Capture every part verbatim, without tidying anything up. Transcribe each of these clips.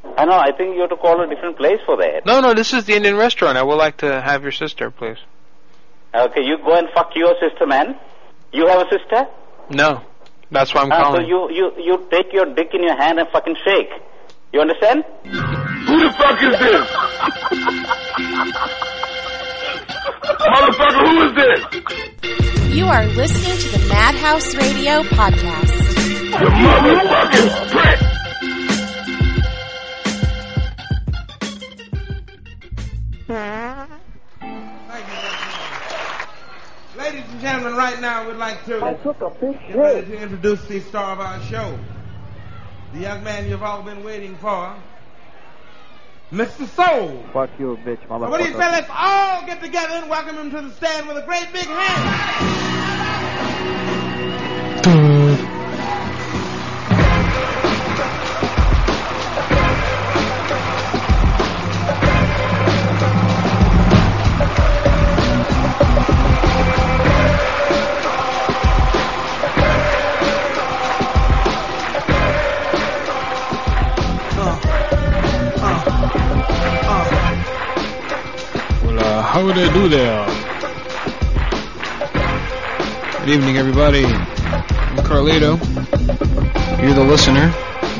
I know, I think you have to call a different place for that. No, no, this is the Indian restaurant. I would like to have your sister, please. Okay, you go and fuck your sister, man. You have a sister? No. That's why I'm uh, calling. So you, you, you take your dick in your hand and fucking shake. You understand? Who the fuck is this? Motherfucker, who is this? You are listening to the Madhouse Radio Podcast. You motherfucking prick! Ladies and gentlemen, right now we'd like to, I took a big get ready to introduce the star of our show. The young man you've all been waiting for, Mister Soul. Fuck you, bitch, motherfucker. What do you say? Let's all get together and welcome him to the stand with a great big hand. How would I do there? Good evening, everybody. I'm Carlito. You're the listener.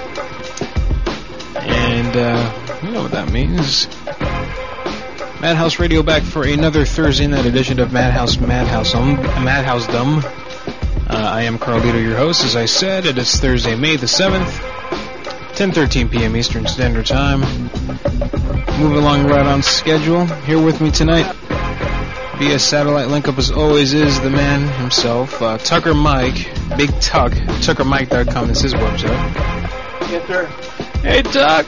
And, uh, you know what that means. Madhouse Radio back for another Thursday night edition of Madhouse Madhouse um, Madhouse Dumb. Uh, I am Carlito, your host. As I said, it is Thursday, May the seventh, ten thirteen p.m. Eastern Standard Time. Moving along right on schedule. Here with me tonight via satellite link up as always is the man himself, uh, Tucker Mike, Big Tuck, Tucker Mike dot com is his website. Yes, sir. Hey, Tuck.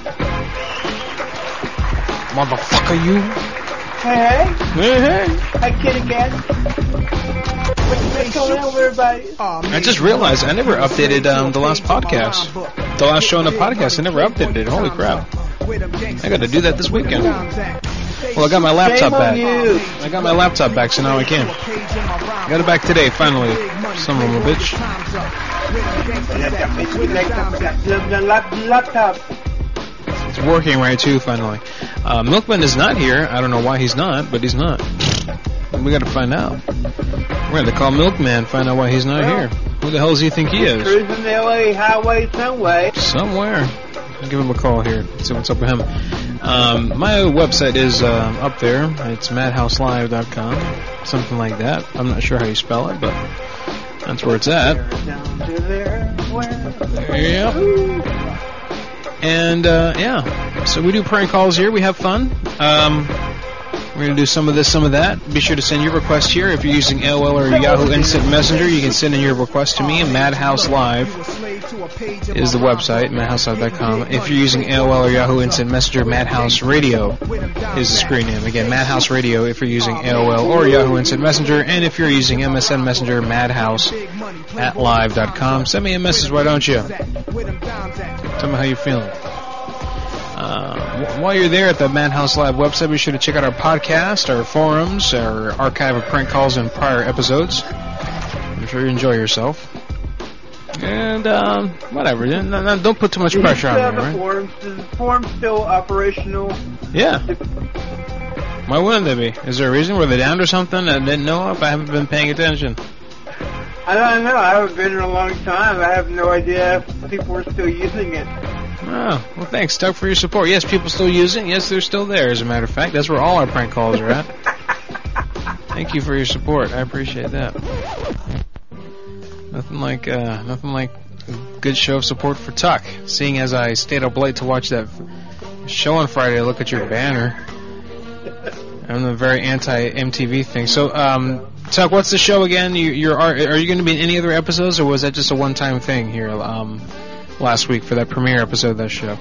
Motherfucker, you. Hey, hey. Hey, hey. Hi, kid again. What's going on with everybody? I just realized I never updated um, the last podcast. The last show on the podcast, I never updated it. Holy crap. I got to do that this weekend. Well, I got my laptop back. I got my laptop back, so now I can. I got it back today, finally. Son of a bitch. It's working right, too, finally. Uh, Milkman is not here. I don't know why he's not, but he's not. We got to find out. We're going to call Milkman, find out why he's not here. Who the hell does he think he is? Cruising the L A highway somewhere. Somewhere. I'll give him a call here. See what's up with him. Um, my website is uh, up there. It's madhouse live dot com. Something like that. I'm not sure how you spell it, but that's where it's at. Yep. And, uh, yeah. So we do prank calls here. We have fun. Um... We're going to do some of this, some of that. Be sure to send your request here. If you're using A O L or Yahoo Instant Messenger, you can send in your request to me. Madhouse Live is the website, madhouse live dot com. If you're using A O L or Yahoo Instant Messenger, Madhouse Radio is the screen name. Again, Madhouse Radio if you're using A O L or Yahoo Instant Messenger. And if you're using M S N Messenger, madhouse at live dot com. Send me a message, why don't you? Tell me how you're feeling. Uh, while you're there at the Madhouse Live website, be sure to check out our podcast, our forums, our archive of prank calls and prior episodes. I'm sure you enjoy yourself. And, um, whatever. Don't put too much pressure on me, right? Forums. Is the forum still operational? Yeah. Why wouldn't they be? Is there a reason? Were they down or something? I didn't know if I haven't been paying attention. I don't know. I haven't been in a long time. I have no idea if people are still using it. Oh, well, thanks, Doug, for your support. Yes, people still using. Yes, they're still there, as a matter of fact. That's where all our prank calls are at. Thank you for your support. I appreciate that. Nothing like, uh, nothing like a good show of support for Tuck. Seeing as I stayed up late to watch that show on Friday, I look at your banner. I'm a very anti-M T V thing. So, um, Tuck, what's the show again? You, you're, are, are you going to be in any other episodes, or was that just a one-time thing here, um... last week for that premiere episode of that show?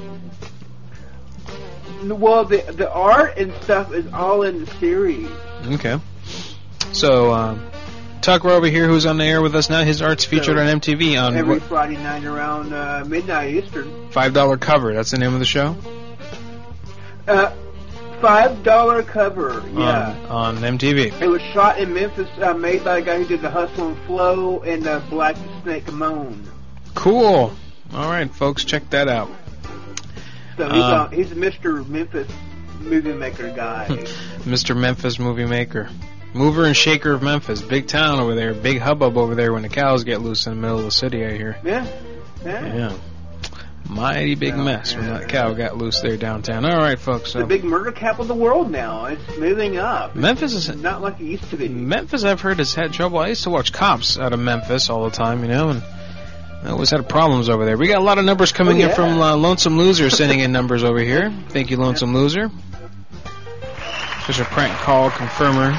Well, the the art and stuff is all in the series. Okay. So, um, Tucker over here, who's on the air with us now, his art's featured so, on M T V on every what? Friday night around uh, midnight Eastern. Five dollar cover. That's the name of the show. Uh, five dollar cover. Yeah. On, on M T V. It was shot in Memphis, uh, made by a guy who did the Hustle and Flow and uh, Black the Snake Moan. Cool. All right, folks, check that out. So he's, Uh, uh, he's a Mister Memphis movie maker guy. Mister Memphis movie maker. Mover and shaker of Memphis. Big town over there. Big hubbub over there when the cows get loose in the middle of the city, I hear. Yeah. Yeah. Yeah. Mighty big Yeah, mess when yeah, that cow got loose there downtown. All right, folks. It's So the big murder capital of the world now. It's moving up. Memphis is It's not like it used to be. Memphis, I've heard, has had trouble. I used to watch Cops out of Memphis all the time, you know, and I always had problems over there. We got a lot of numbers coming Oh, yeah. in from uh, Lonesome Loser sending in numbers over here. Thank you, Lonesome Loser. There's a prank call confirmer.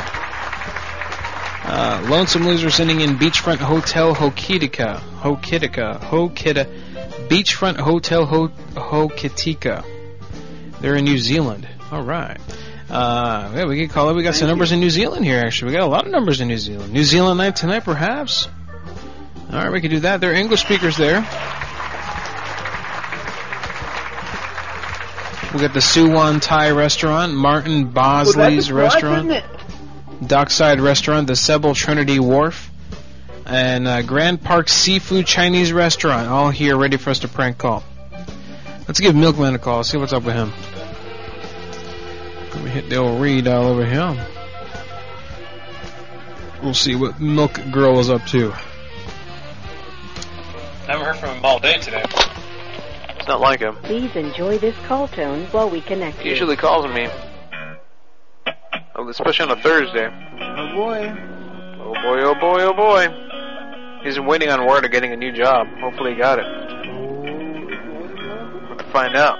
Uh, Lonesome Loser sending in Beachfront Hotel Hokitika. Hokitika. Hokita. Beachfront Hotel Ho- Hokitika. They're in New Zealand. All right. Uh, yeah, we can call it. We got Thank some numbers you. in New Zealand here, actually. We got a lot of numbers in New Zealand. New Zealand night tonight, perhaps? All right, we can do that. There are English speakers there. We got the Suwon Thai restaurant, Martin Bosley's well, that's a plus, restaurant, isn't it? Dockside restaurant, the Sebel Trinity Wharf, and uh, Grand Park Seafood Chinese restaurant, all here ready for us to prank call. Let's give Milkman a call, see what's up with him. Let me hit the old read all over here. We'll see what Milk Girl is up to. I haven't heard from him all day today. It's not like him. Please enjoy this call tone while we connect He you. usually calls me, especially on a Thursday. Oh boy. Oh boy, oh boy, oh boy. He's been waiting on word of getting a new job. Hopefully he got it. We'll have to find out.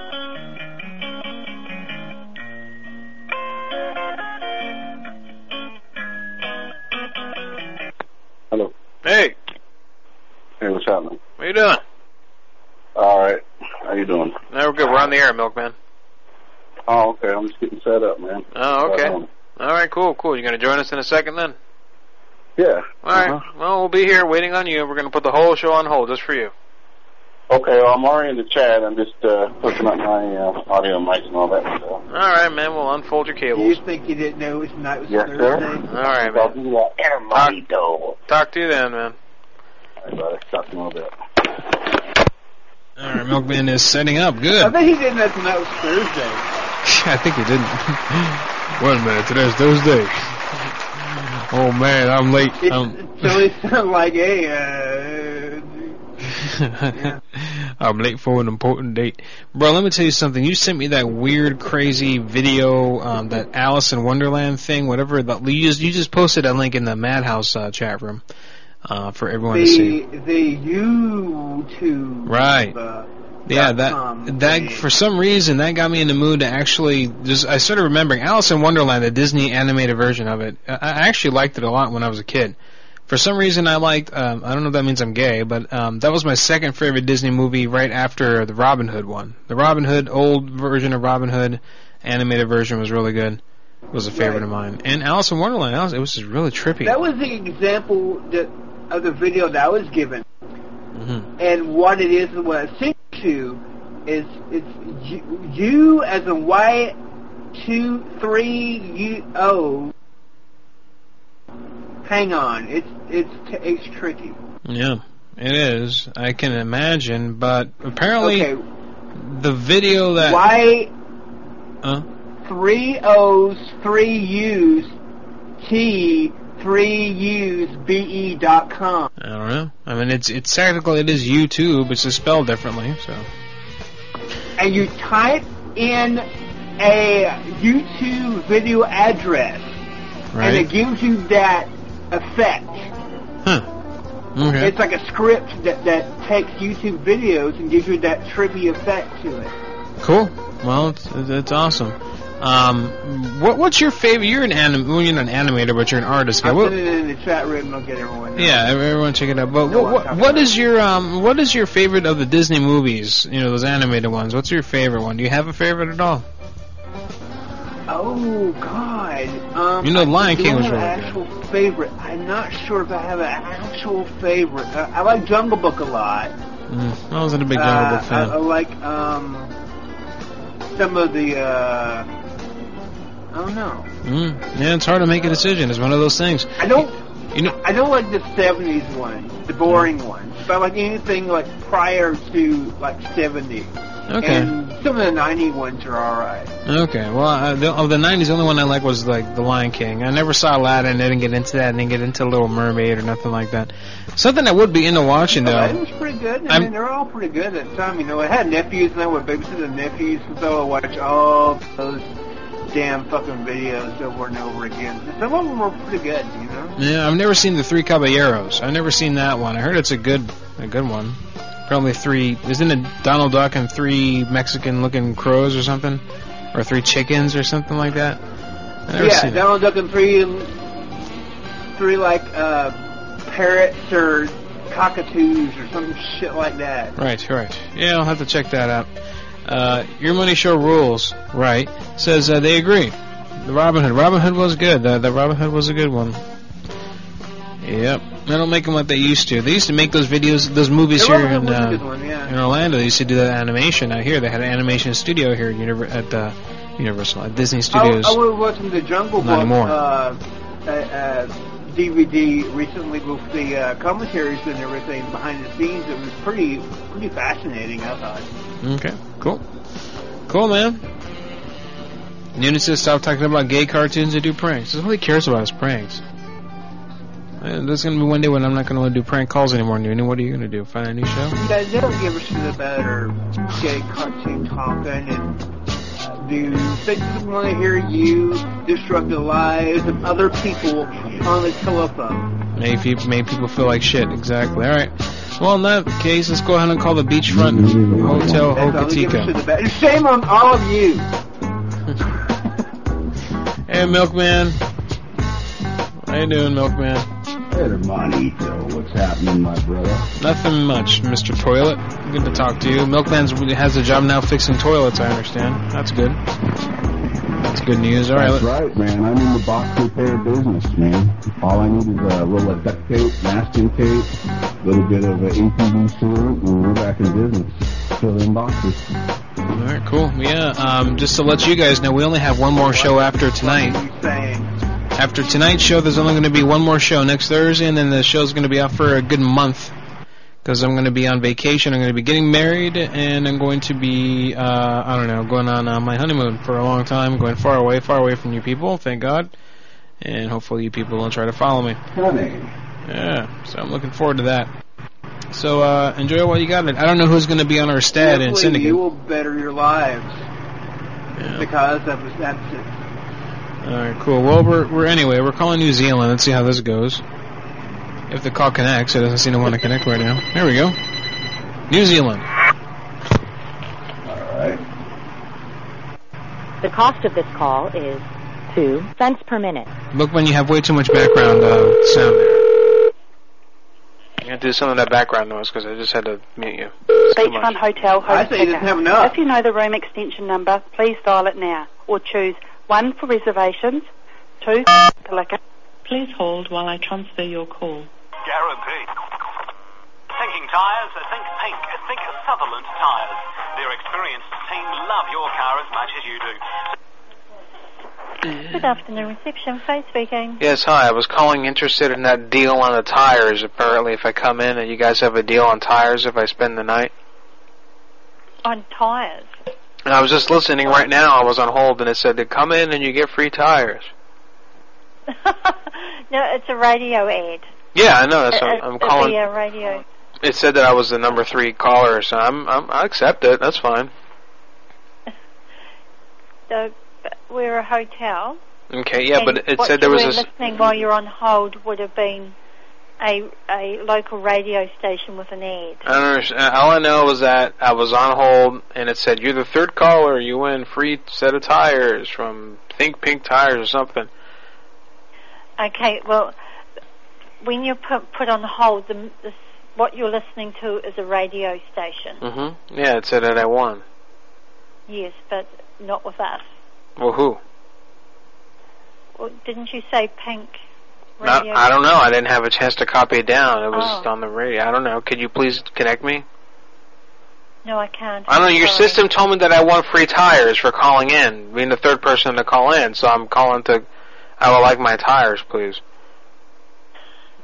Hello. Hey, Hey, what's happening? what you doing? All right. How you doing? No, we're good. We're on the air, Milkman. Oh, okay. I'm just getting set up, man. Oh, okay. Um, All right, cool, cool. You going to join us in a second then? yeah. All right. Uh-huh. Well, we'll be here waiting on you. We're going to put the whole show on hold just for you. Okay. Well, I'm already in the chat. I'm just uh, hooking up my uh, audio mics and all that stuff. All right, man. We'll unfold your Do cables. you think you didn't know tonight was Yes, Thursday? sir. All right, I'll man. do that. Hermanito. Talk to you then, man. All right, buddy. Talk to you in a little bit. All right, Milkman is setting up. Good. I bet he didn't know tonight was Thursday. I think he didn't. Wait a minute, today's Thursday. Oh man, I'm late. It, I'm, so it sounded like, hey, uh... yeah. I'm late for an important date. Bro, let me tell you something. You sent me that weird, crazy video, um, that Alice in Wonderland thing, whatever. The, you, just, you just posted a link in the Madhouse uh, chat room uh, for everyone the, to see. The YouTube... Right. Uh, Yeah, com that that thing. for some reason that got me in the mood to actually just. I started remembering Alice in Wonderland, the Disney animated version of it. I, I actually liked it a lot when I was a kid. For some reason, I liked. Um, I don't know if that means I'm gay, but um, that was my second favorite Disney movie, right after the Robin Hood one. The Robin Hood old version of Robin Hood, animated version was really good. It was a favorite Right. of mine. And Alice in Wonderland, Alice, it was just really trippy. That was the example that, of the video that I was given. Mm-hmm. And what it is, what I sent to, is it's you, you as a Y two three U O. Hang on, it's it's it's tricky. Yeah, it is. I can imagine, but apparently Okay, the video that. Y Uh, three O's, three U's, T three U's B E dot com. I don't know. I mean, it's it's technically it is YouTube. It's just spelled differently. So. And you type in a YouTube video address, Right. and it gives you that effect. Huh. Okay. It's like a script that, that takes YouTube videos and gives you that trippy effect to it. Cool. Well, it's it's awesome. Um, what what's your favorite? You're an anim. Well, you're not an animator, but you're an artist. I'll What, put it in the chat room and I'll get everyone. There. yeah, everyone check it out. But No, what I'm what, talking what about- is your um what is your favorite of the Disney movies? You know, those animated ones. What's your favorite one? Do you have a favorite at all? Oh God. Um, You know, I Lion do King was have really an actual favorite. I'm not sure if I have an actual favorite. Uh, I like Jungle Book a lot. Mm, I wasn't a big Jungle Uh, Book fan. I, I like um some of the. Uh, I don't know. Mm, yeah, it's hard to make a decision. It's one of those things. I don't. You know. I don't like the seventies ones, the boring ones. But I like anything like prior to like seventy. Okay. And some of the nineties ones are all right. Okay, well, uh, the, of the nineties, the only one I like was like The Lion King. I never saw Aladdin. I didn't get into that. I didn't get into Little Mermaid or nothing like that. Something I would be into watching though. Aladdin was pretty good. I I'm, mean, they're all pretty good at the time. You know, I had nephews and I would babysit the nephews, and so I watch all those damn fucking videos over and over again. Some of them were pretty good, you know. Yeah, I've never seen The Three Caballeros. I've never seen that one. I heard it's a good, a good one. Probably three. Isn't it Donald Duck and three Mexican-looking crows or something, or three chickens or something like that? I've never Yeah, seen Donald Duck and three, three like uh, parrots or cockatoos or some shit like that. Right, right. Yeah, I'll have to check that out. Uh, Your Money Show Rules, right, says uh, they agree. The Robin Hood. Robin Hood was good. The, the Robin Hood was a good one. Yep. They don't make them like they used to. They used to make those videos, those movies The here Robin in, Hood was a uh, good one, yeah. in Orlando. They used to do that animation out here. They had an animation studio here at, Univer- at uh, Universal, at Disney Studios. I, I was watching the Jungle Not Book anymore. uh, uh, uh, D V D recently with the uh, commentaries and everything behind the scenes. It was pretty, pretty fascinating, I thought. Okay, cool. Cool, man. Noonan says stop talking about gay cartoons and do pranks. That's all he cares about is pranks. And there's going to be one day when I'm not going to do prank calls anymore, Noonan. What are you going to do? Find a new show? Yeah, they don't give a shit about our gay cartoon talking and uh, do. They just want to hear you disrupt the lives of other people on the telephone. Make people, make people feel like shit. Exactly. All right. Well, in that case, let's go ahead and call the Beachfront Hotel Hokitika. Shame on all of you. Hey, Milkman. How you doing, Milkman? Hey, Hermanito. What's happening, my brother? Nothing much, Mister Toilet. Good to talk to you. Milkman has a job now fixing toilets, I understand. That's good. That's good news. All right. That's right, man. I'm in the box repair business, man. All I need is a roll of duct tape, masking tape, a little bit of an A T V sealant, and we're back in business. Fill in boxes. All right, cool. Yeah, um, just to let you guys know, we only have one more show after tonight. After tonight's show, there's only going to be one more show next Thursday, and then the show's going to be out for a good month. Because I'm going to be on vacation, I'm going to be getting married, and I'm going to be, uh, I don't know, going on uh, my honeymoon for a long time, going far away, far away from you people, thank God. And hopefully you people don't try to follow me. Honey. Yeah, so I'm looking forward to that. So, uh, enjoy while you got it. I don't know who's going to be on our stat in Syndicate. You will better your lives. Yeah. Because that was, that's it. Alright, cool. Well, we're, we're, anyway, we're calling New Zealand. Let's see how this goes. If the call connects, it doesn't seem to want to connect right now. There we go. New Zealand. Alright. The cost of this call is two cents per minute. Look, when you have way too much background uh, sound there. You have to do some of that background noise because I just had to mute you. Beachfront Hotel, I say you didn't have enough. If you know the room extension number, please dial it now. Or choose one for reservations, two for liquor. Please hold while I transfer your call. Guaranteed. Thinking tyres, think Pink, think Sutherland Tyres. Their experienced team love your car as much as you do. Good afternoon, reception. Faye speaking. Yes, hi. I was calling interested in that deal on the tires. Apparently, if I come in and you guys have a deal on tires if I spend the night. On tires? And I was just listening right now. I was on hold and it said to come in and you get free tires. No, it's a radio ad. Yeah, I know. That's what It's I'm calling. a radio. It said that I was the number three caller, so I'm, I'm I accept it. That's fine. So, we're a hotel. Okay, yeah, and but it what said there was you a. were listening while you're on hold would have been a a local radio station with an ad. I don't understand. All I know was that I was on hold, and it said, you're the third caller, you win free set of tires from Think Pink Tires or something. Okay, well, when you put, put on hold, the, the, what you're listening to is a radio station. Mm-hmm. Yeah, it said that I won. Yes, but not with us. Well, who? Well, didn't you say Pink Not, Radio? I don't know. I didn't have a chance to copy it down. It was Oh. on the radio. I don't know. Could you please connect me? No, I can't. I don't know. Your Sorry. system told me that I won free tires for calling in, being the third person to call in. So I'm calling to. I would like my tires, please.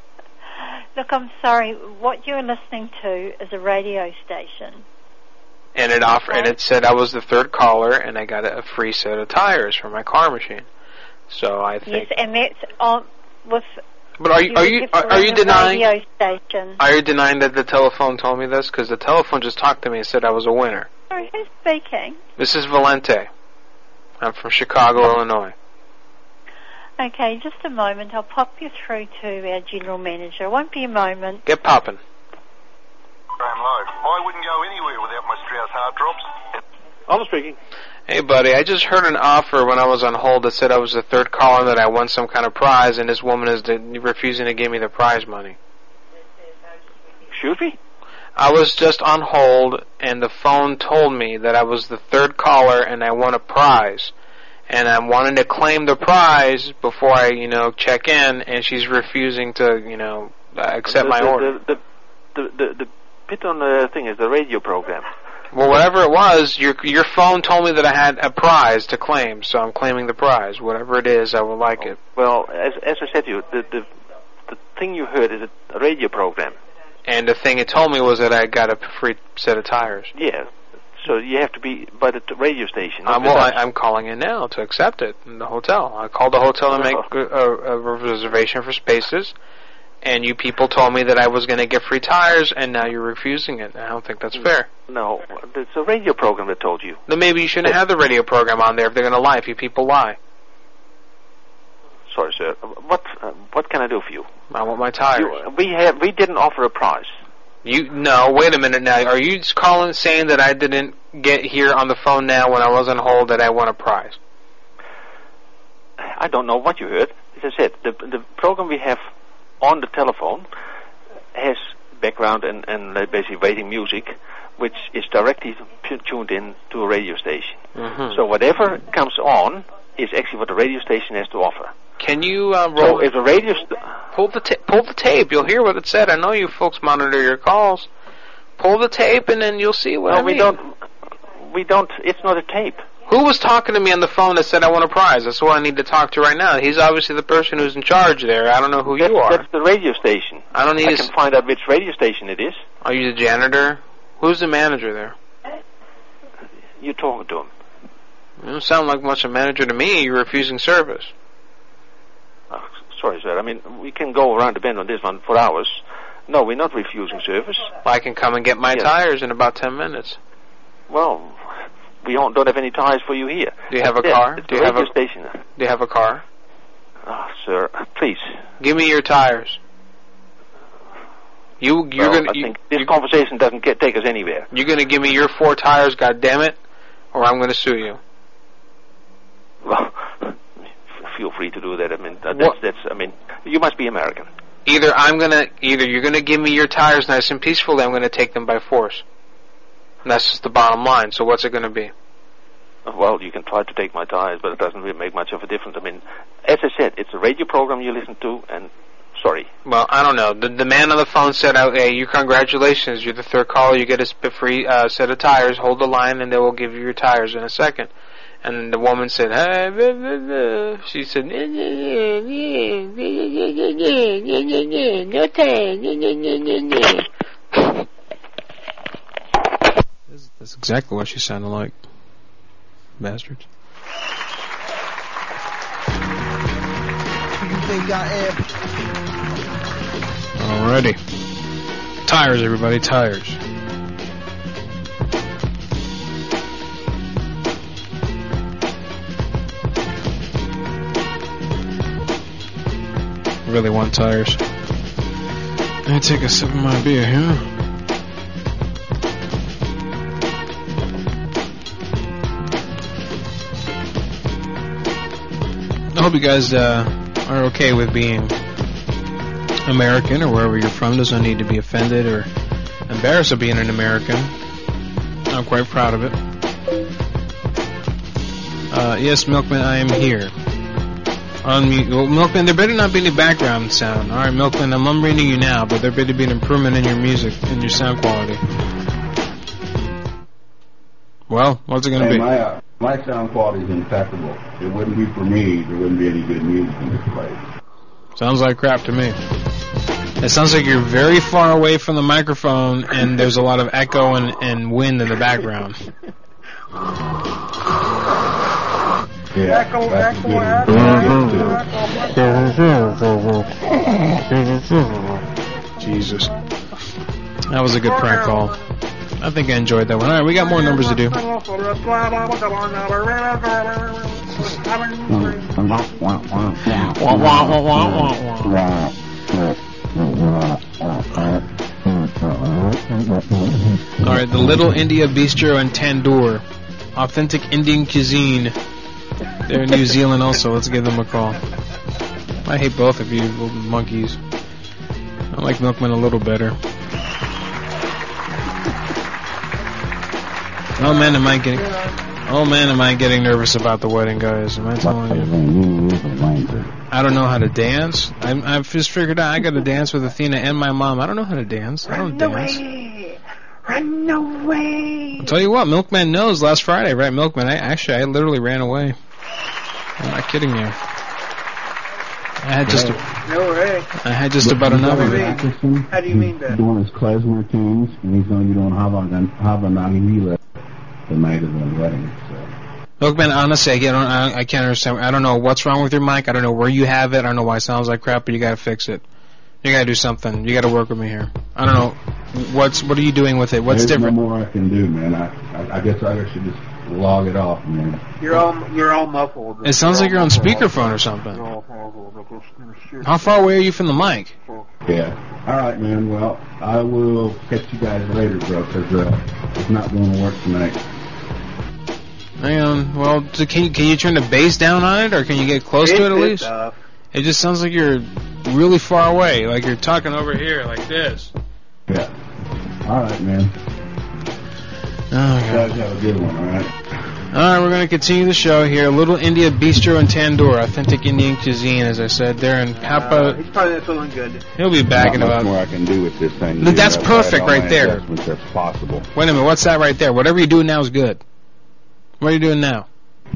Look, I'm sorry. What you're listening to is a radio station. and it offered, and it said I was the third caller, and I got a free set of tires for my car machine. So I think. Yes, and that's on with. But are you are you are, are you denying? Radio station. Are you denying that the telephone told me this? Because the telephone just talked to me and said I was a winner. Sorry, who's speaking? This is Valente. I'm from Chicago, Illinois. Okay, just a moment. I'll pop you through to our general manager. It won't be a moment. Get popping. Graham Lowe. I wouldn't go anywhere without my Strauss hard drops. I'm speaking. Hey, buddy, I just heard an offer when I was on hold that said I was the third caller, that I won some kind of prize, and this woman is de- refusing to give me the prize money. Excuse me? I was just on hold, and the phone told me that I was the third caller, and I won a prize. And I'm wanting to claim the prize before I, you know, check in, and she's refusing to, you know, accept the, my the, order. The, the, the, the bit on the thing is the radio program. Well, whatever it was, your your phone told me that I had a prize to claim, so I'm claiming the prize. Whatever it is, I will like oh, it. Well, as as I said to you, the, the the thing you heard is a radio program. And the thing it told me was that I got a free set of tires. Yeah. So you have to be by the t- radio station. Um, well, I, I'm calling in now to accept it in the hotel. I called the hotel to make a, a, a reservation for spaces, and you people told me that I was going to get free tires, and now you're refusing it. I don't think that's fair. No, it's a radio program that told you. Then maybe you shouldn't have the radio program on there if they're going to lie. If you people lie. Sorry, sir. What uh, what can I do for you? I want my tires. You, we have we didn't offer a prize. You no, wait a minute now. Are you just calling saying that I didn't get here on the phone now when I was on hold that I won a prize? I don't know what you heard. As I said, the the program we have on the telephone has background and, and basically waiting music, which is directly t- tuned in to a radio station. Mm-hmm. So whatever comes on is actually what the radio station has to offer. Can you uh, roll? So if the radio st- pull the ta- pull the tape, you'll hear what it said. I know you folks monitor your calls. Pull the tape, and then you'll see what no, I mean. we don't. We don't. It's not a tape. Who was talking to me on the phone that said I won a prize? That's who I need to talk to right now. He's obviously the person who's in charge there. I don't know who that's, you are. That's the radio station. I don't need. I to can s- find out which radio station it is. Are you the janitor? Who's the manager there? You're talking to him. You don't sound like much of a manager to me. You're refusing service. Oh, sorry, sir. I mean, we can go around the bend on this one for hours. No, we're not refusing service. I can come and get my yes. tires in about ten minutes. Well, we don't, don't have any tires for you here. Do you have a yeah, car? It's Do the you have radio a station. Do you have a car? Oh, sir, please. Give me your tires. You, you're well, gonna. I you, think this you, conversation doesn't get take us anywhere. You're gonna give me your four tires, goddammit, or I'm gonna sue you. Well, feel free to do that. I mean, that's, What? that's. I mean, you must be American. Either I'm gonna, either you're gonna give me your tires nice and peacefully, I'm gonna take them by force. And that's just the bottom line. So what's it gonna be? Well, you can try to take my tires, but it doesn't really make much of a difference. I mean, as I said, it's a radio program you listen to, and sorry. Well, I don't know. The the man on the phone said, oh, "Hey, you congratulations, you're the third caller. You get a sp- free uh, set of tires. Hold the line, and they will give you your tires in a second." And the woman said, "Hey," blah, blah, blah. She said, "No tires." That's exactly what she sounded like. Bastards. You think I am? Alrighty. Tires, everybody, tires. Really want tires. Let me take a sip of my beer here. I hope you guys uh, are okay with being American or wherever you're from. Doesn't need to be offended or embarrassed of being an American. I'm quite proud of it. Uh, yes, Milkman, I am here. Unmute. Well, Milkman, there better not be any background sound. All right, Milkman, I'm unmuting you now, but there better be an improvement in your music, in your sound quality. Well, what's it going to hey, be? My, uh, my sound quality is impeccable. It wouldn't be for me. There wouldn't be any good music in this place. Sounds like crap to me. It sounds like you're very far away from the microphone, and there's a lot of echo and, and wind in the background. Yeah, Echo, echo, echo. Jesus. That was a good prank call. I think I enjoyed that one. Alright, we got more numbers to do. Alright, the Little India Bistro and Tandoor. Authentic Indian cuisine. They're in New Zealand also. Let's give them a call. I hate both of you little monkeys. I like Milkman a little better. Oh man, am I getting... Oh man, am I getting nervous about the wedding, guys? Am I telling you? I don't know how to dance. I'm, I've just figured out I got to dance with Athena and my mom. I don't know how to dance. I don't dance. Run away! I'll tell you what, Milkman knows last Friday, right, Milkman? I actually, I literally ran away. I'm not kidding you. I had just, a, No way. I had just about enough of it. How do you mean that? He's doing his klezmer tunes, and he's going to be doing Havanagila the night of the wedding. So. Milkman, honestly, I, don't, I, I can't understand. I don't know what's wrong with your mic. I don't know where you have it. I don't know why it sounds like crap, but you got to fix it. You got to do something. You got to work with me here. I don't know. What's What are you doing with it? What's There's different? no more I can do, man. I, I, I guess I should just log it off, man. You're all you're all muffled. It sounds like you're on speakerphone or something. How far away are you from the mic? Yeah. All right, man. Well, I will catch you guys later, bro, because uh, it's not going to work tonight. Hang on. Well, so can you, can you turn the bass down on it, or can you get close to it at least? Stuff. It just sounds like you're really far away, like you're talking over here, like this. Yeah. All right, man. Oh, you guys have a good one, all right? All right, we're going to continue the show here. Little India Bistro and Tandoor, authentic Indian cuisine, as I said. They're in Papa. Uh, he's probably not feeling good. He'll be back Not in much about. more I can do with this thing. Look, that's I've perfect tried all right my there. adjustments that's possible. Wait a minute, what's that right there? Whatever you're doing now is good. What are you doing now?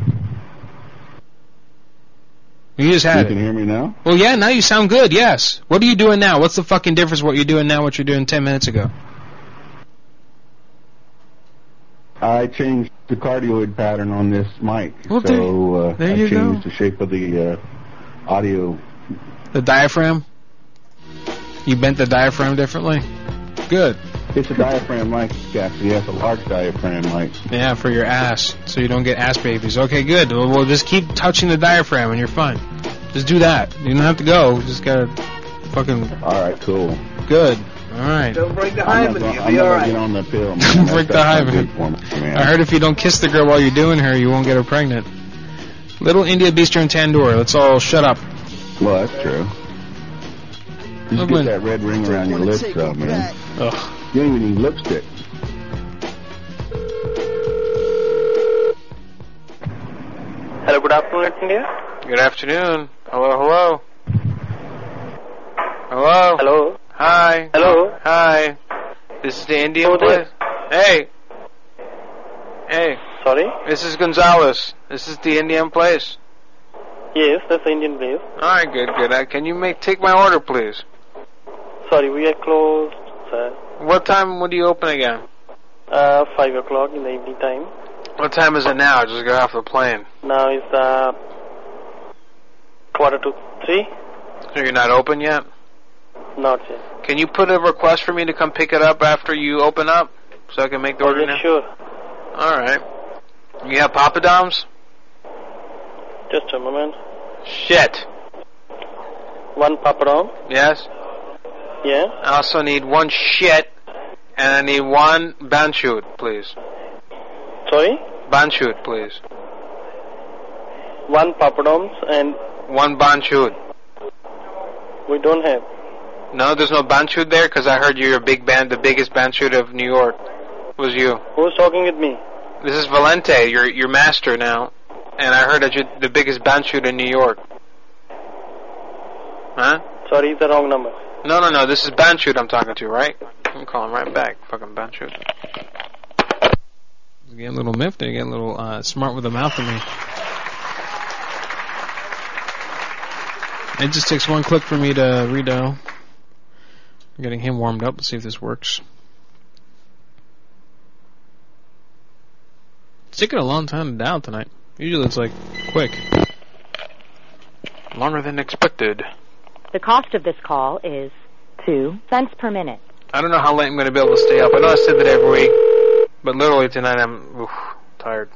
You just had You can it. hear me now? Well, yeah, now you sound good, yes. What are you doing now? What's the fucking difference what you're doing now, what you're doing ten minutes ago? I changed the cardioid pattern on this mic, Well, so uh, there I you changed go. the shape of the uh, audio. The diaphragm? You bent the diaphragm differently? Good. It's a diaphragm mic, Cassidy. Yes, a large diaphragm mic. Yeah, for your ass, so you don't get ass babies. Okay, good. Well, we'll just keep touching the diaphragm and you're fine. Just do that. You don't have to go. Just gotta fucking... All right, cool. Good. All right. Don't break the I'm hymen. not You'll gonna, be I'm all not right. gonna get on the pill, man. Break That's- the that's not hymen. good for me, man. I heard if you don't kiss the girl while you're doing her, you won't get her pregnant. Little India Bistro and Tandoor. Let's all shut up. Well, that's true. Just Look when- get that red ring around your lips, though, man. Ugh. You don't even need lipstick. Hello, good afternoon, India. Good afternoon. Hello, hello. Hello. Hello. Hi. Hello. Hi. This is the Indian Who place. Hey. Hey. Sorry? This is Gonzalez. This is the Indian place. Yes, that's the Indian place. All right, good, good. Uh, can you make take my order, please? Sorry, we are closed, sir. What time would you open again? Uh, five o'clock in the evening time. What time is it now? I just got off the plane. Now it's uh, quarter to three. So you're not open yet? Not yet. Can you put a request for me to come pick it up after you open up, so I can make the Oh, order yeah, now? sure. All right. You have Papadoms? Just a moment. Shit. One papadom. Yes. Yeah. I also need one shit, and I need one banchut, please. Sorry? Banchut, please. One papadoms and One banchut. we don't have. No, there's no banchut there, because I heard you're a big band, the biggest banchut of New York. Was you? Who's talking with me? This is Valente, your your master now, and I heard that you're the biggest banchut in New York. Huh? Sorry, it's the wrong number. No, no, no. This is Banchut I'm talking to, right? I'm calling right back. Fucking Banchut. He's getting a little miffed. He's getting a little uh, smart with the mouth of me. It just takes one click for me to redial. Getting him warmed up. Let's see if this works. It's taking a long time to dial tonight. Usually it's like quick. Longer than expected. The cost of this call is two cents per minute. I don't know how late I'm going to be able to stay up. I know I said that every week, but literally tonight I'm oof, tired.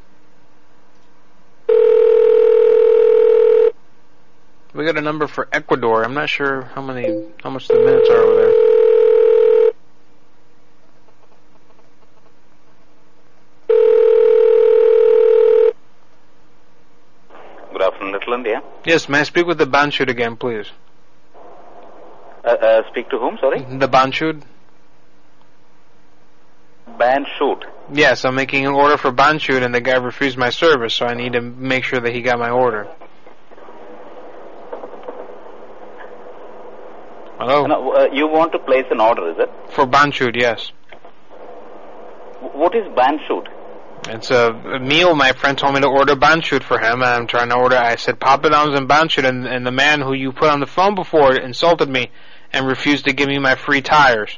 We got a number for Ecuador. I'm not sure how many, how much the minutes are over there. Good afternoon, Little India. Yes, may I speak with the Banshud again, please? Uh, uh, speak to whom, sorry? The Banshud? Banshud. Yes, I'm making an order for Banshud and the guy refused my service, so I need to make sure that he got my order. Hello? No, uh, you want to place an order, is it? For Banshud, yes. What is Banshud? It's a, a meal. My friend told me to order Banshud for him, and I'm trying to order. I said papadums and Banshud, and, and the man who you put on the phone before insulted me and refused to give me my free tires.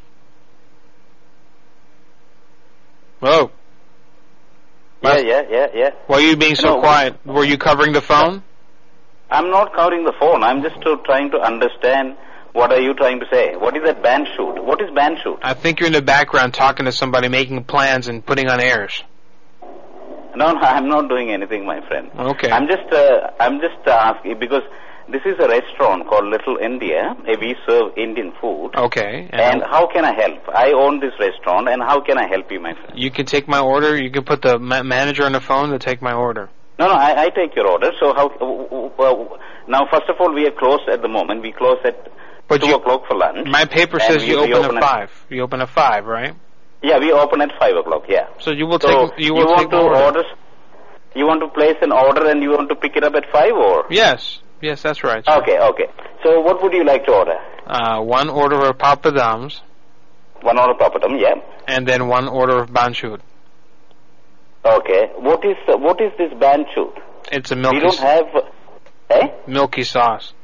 Hello? Yeah, yeah, yeah, yeah. Why are you being so no, quiet? Were you covering the phone? I'm not covering the phone. I'm just uh, trying to understand what are you trying to say. What is that Banshud? What is Banshud? I think you're in the background talking to somebody, making plans and putting on airs. No, no, I'm not doing anything, my friend. Okay. I'm just, uh, I'm just uh, asking because this is a restaurant called Little India. We serve Indian food. Okay. And, and how can I help? I own this restaurant, and how can I help you, my friend? You can take my order. You can put the ma- manager on the phone to take my order. No, no, I, I take your order. So how? Uh, uh, now, first of all, we are closed at the moment. We close at but two you, o'clock for lunch. My paper says you open, open at five. At, you open at five, right? Yeah, we open at five o'clock. Yeah. So you will so take. You will you want take to order. order. You want to place an order and you want to pick it up at five, or? Yes. Yes, that's right. Sir. Okay, okay. So what would you like to order? Uh, one order of papadums. One order of papadum, yeah. And then one order of Banshud. Okay. What is uh, what is this Banshud? It's a milky. We don't have. Eh? Milky sauce.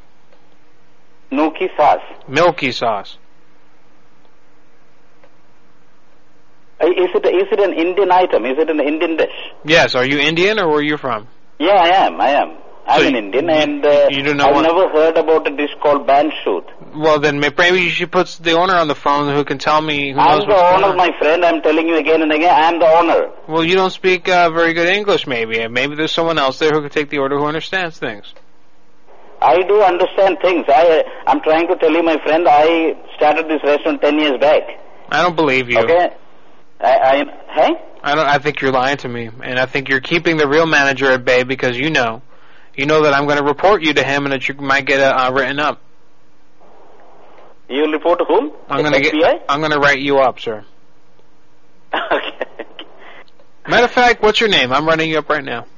Milky sauce. Milky sauce. Uh, is it is it an Indian item? Is it an Indian dish? Yes. Are you Indian or where are you from? Yeah, I am. I am. I'm so an Indian, and uh, you don't know I've what? never heard about a dish called Banshud. Well, then maybe you should put the owner on the phone who can tell me. Who I'm knows the owner, my friend. I'm telling you again and again. I'm the owner. Well, you don't speak uh, very good English, maybe. Maybe there's someone else there who can take the order who understands things. I do understand things. I I'm trying to tell you, my friend. I started this restaurant ten years back. I don't believe you. Okay. I, I hey. I don't. I think you're lying to me, and I think you're keeping the real manager at bay because you know, you know that I'm going to report you to him, and that you might get uh, written up. You'll report to whom? I'm going to get. I'm going to write you up, sir. Okay. Matter of fact, what's your name? I'm writing you up right now.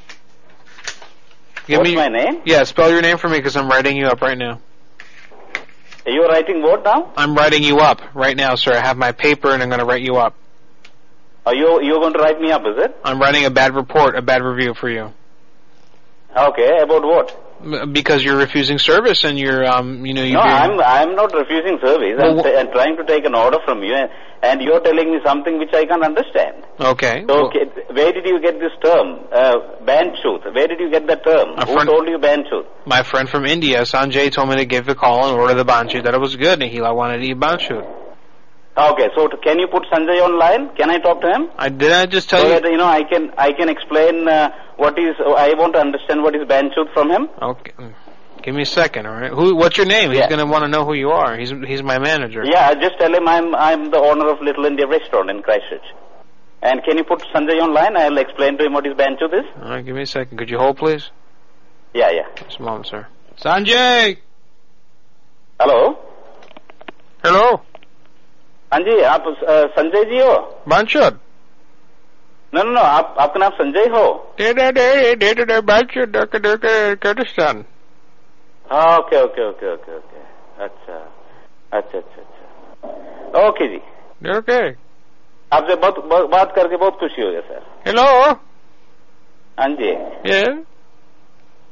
Give What's me, my name? Yeah, spell your name for me because I'm writing you up right now. You're writing what now? I'm writing you up right now, sir. I have my paper and I'm going to write you up. Are you you're going to write me up, is it? I'm writing a bad report, a bad review for you. Okay, about what? Because you're refusing service and you're, um, you know, you. No, I'm I'm not refusing service. Well, I'm, t- I'm trying to take an order from you, and, and you're telling me something which I can't understand. Okay. So, well, okay, where did you get this term, uh, Banshud? Where did you get that term? Who friend, told you Banshud? My friend from India, Sanjay, told me to give the call and order the Banshud. That it was good, and he wanted to eat Banshud. Okay, so to, can you put Sanjay online? Can I talk to him? I did. I just tell so you. That, you know, I can I can explain uh, what is. Uh, I want to understand what is Banshud from him. Okay, give me a second, all right. Who? What's your name? Yeah. He's going to want to know who you are. He's he's my manager. Yeah, just tell him I'm I'm the owner of Little India Restaurant in Christchurch. And can you put Sanjay online? I'll explain to him what his Banshud is. All right, give me a second. Could you hold, please? Yeah, yeah. Just a moment, sir. Sanjay. Hello. Hello. हाँ जी, आप संजय जी हो? Banshud. No, no, no. आप आपका नाम संजय हो? दे दे दे दे दे दे Banshud दे दे दे Kurdistan. हाँ, okay okay okay okay okay. अच्छा, अच्छा अच्छा अच्छा. ओके जी. ओके. आपसे बहुत बात करके बहुत खुशी हो गया सर. हेलो. हाँ जी. Yes.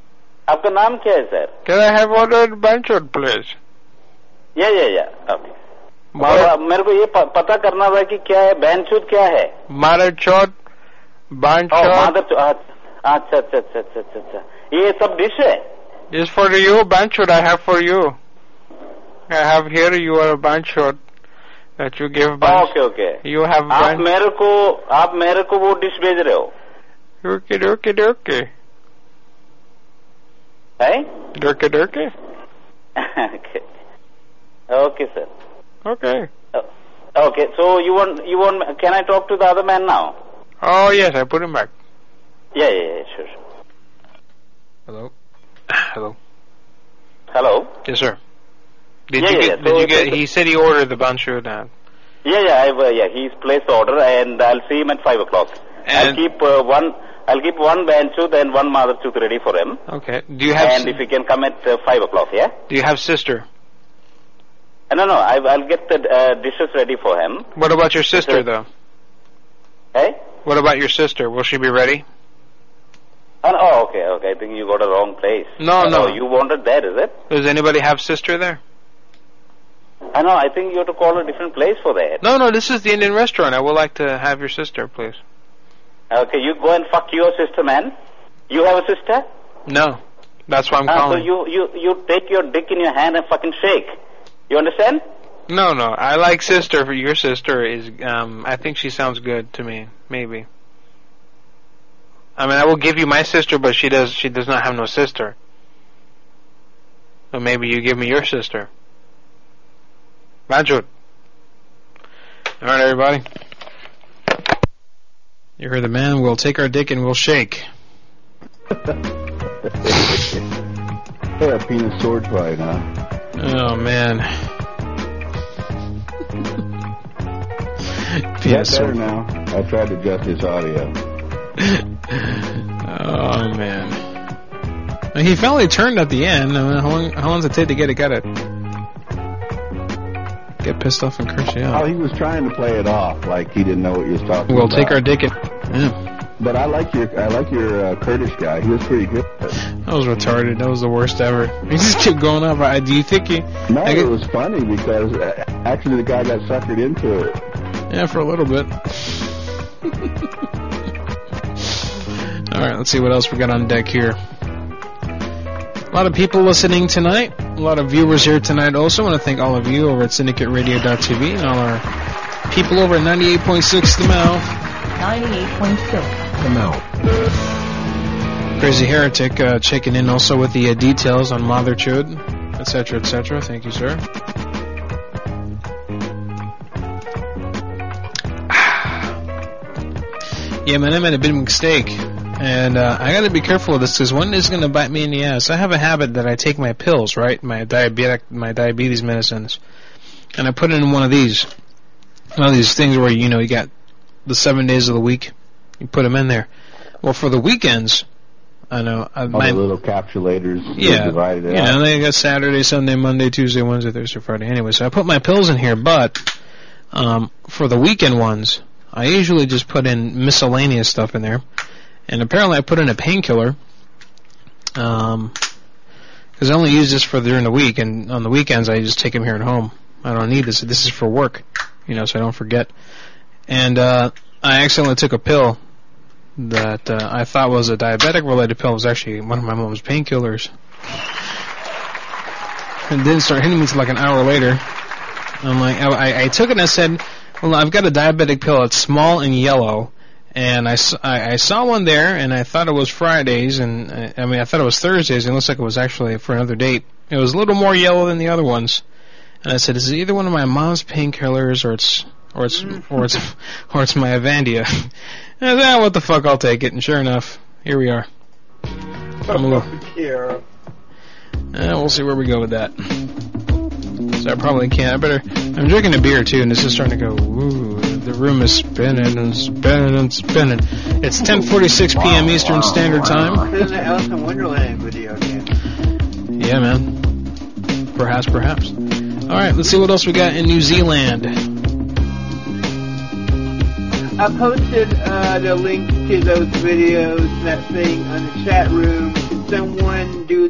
आपका नाम क्या है sir? Can I have ordered Banshud, please? Yeah, yeah, yeah. Okay. और मेरे को ये प- पता करना था कि क्या है बैंचूत क्या है. Mother chod, barn Oh, chod. mother chod. अच्छा अच्छा अच्छा अच्छा अच्छा अच्छा. ये सब डिश है. Is for you, barn chod. I have for you. I have here. You are a barn chod that you give. Barn. Okay okay. You have. आप Barn. मेरे को आप मेरे को वो डिश भेज रहे हो. Okay, okay, okay. है? Okay, okay. Okay. Okay, sir. Okay. Uh, okay. So you want you want? Can I talk to the other man now? Oh yes, I put him back. Yeah, yeah, yeah, sure. Hello. Hello. Hello. Yes, sir. Did Yeah, you yeah, get? yeah. Did So you get? it's- He said he ordered the bancho now. Yeah, yeah, I've, uh, yeah. He's placed the order, and I'll see him at five o'clock. I'll And- keep uh, one. I'll keep one banchut and one mother tooth ready for him. Okay. Do you have? And if he can come at uh, five o'clock, yeah. Do you have sister? Uh, no, no. I, I'll get the uh, dishes ready for him. What about your sister, Yes, sir. though? Hey. What about your sister? Will she be ready? Oh, no, oh, okay, okay. I think you got a wrong place. No, Uh, no. You wanted that, is it? Does anybody have sister there? I know. I think you have to call a different place for that. No, no. This is the Indian restaurant. I would like to have your sister, please. Okay, you go and fuck your sister, man. You have a sister? No. That's why I'm Ah, so calling. you, you, you take your dick in your hand and fucking shake. You understand? No, no. I like sister. For your sister is. Um, I think she sounds good to me. Maybe. I mean, I will give you my sister, but she does. She does not have no sister. So maybe you give me your sister. Banjut. All right, everybody. You heard the man. We'll take our dick and we'll shake. Hey, a penis sword fight, huh? Oh man. That's Penis better sword. now. I tried to adjust his audio. Oh man. And he finally turned at the end. I mean, how long? How long does it take to get it? Got it. Get pissed off and curse you Oh, out. he was trying to play it off like he didn't know what he was talking We'll about. take our dick and. Yeah. But I like your I like your uh, Kurdish guy. He was pretty good. That was retarded. That was the worst ever. He just kept going up. I, do you think he? No, I it get- was funny because uh, actually the guy got suckered into it. Yeah, for a little bit. All right, let's see what else we got on deck here. A lot of people listening tonight. A lot of viewers here tonight also. I want to thank all of you over at syndicate radio dot t v and all our people over at ninety-eight point six The Mouth. ninety-eight point six The Mouth. Crazy Heretic uh, checking in also with the uh, details on Mother Chud, et cetera, et cetera. Thank you, sir. Yeah, man, I made a big mistake. And uh, I gotta be careful with this because one is gonna bite me in the ass. I have a habit that I take my pills, right? My diabetic, my diabetes medicines, and I put it in one of these, one of these things where you know you got the seven days of the week, you put them in there. Well, for the weekends, I know uh, All my the little capsulators yeah, divided you out. know they got Saturday, Sunday, Monday, Tuesday, Wednesday, Thursday, Friday. Anyway, so I put my pills in here, but um, for the weekend ones, I usually just put in miscellaneous stuff in there. And apparently I put in a painkiller, um, because I only use this for during the week, and on the weekends I just take them here at home. I don't need this. This is for work, you know, so I don't forget. And uh, I accidentally took a pill that uh, I thought was a diabetic-related pill. It was actually one of my mom's painkillers. And it didn't start hitting me until like an hour later. I'm like, I, I took it and I said, well, I've got a diabetic pill. It's small and yellow. And I, I, I saw one there, and I thought it was Fridays, and I, I mean, I thought it was Thursdays, and it looks like it was actually for another date. It was a little more yellow than the other ones. And I said, is it either one of my mom's painkillers, or it's, or it's, or it's, or it's my Avandia? And I said, ah, what the fuck, I'll take it. And sure enough, here we are. I'm a little, Yeah. uh, we'll see where we go with that. So I probably can't. I better. I'm drinking a beer too, and this is starting to go. Ooh, the room is spinning and spinning and spinning. It's ten forty-six p.m. Eastern Standard Time. This is an Alice in Wonderland video game. Yeah, man. Perhaps, perhaps. All right, let's see what else we got in New Zealand. I posted uh, the link to those videos, that thing, on the chat room. Can someone do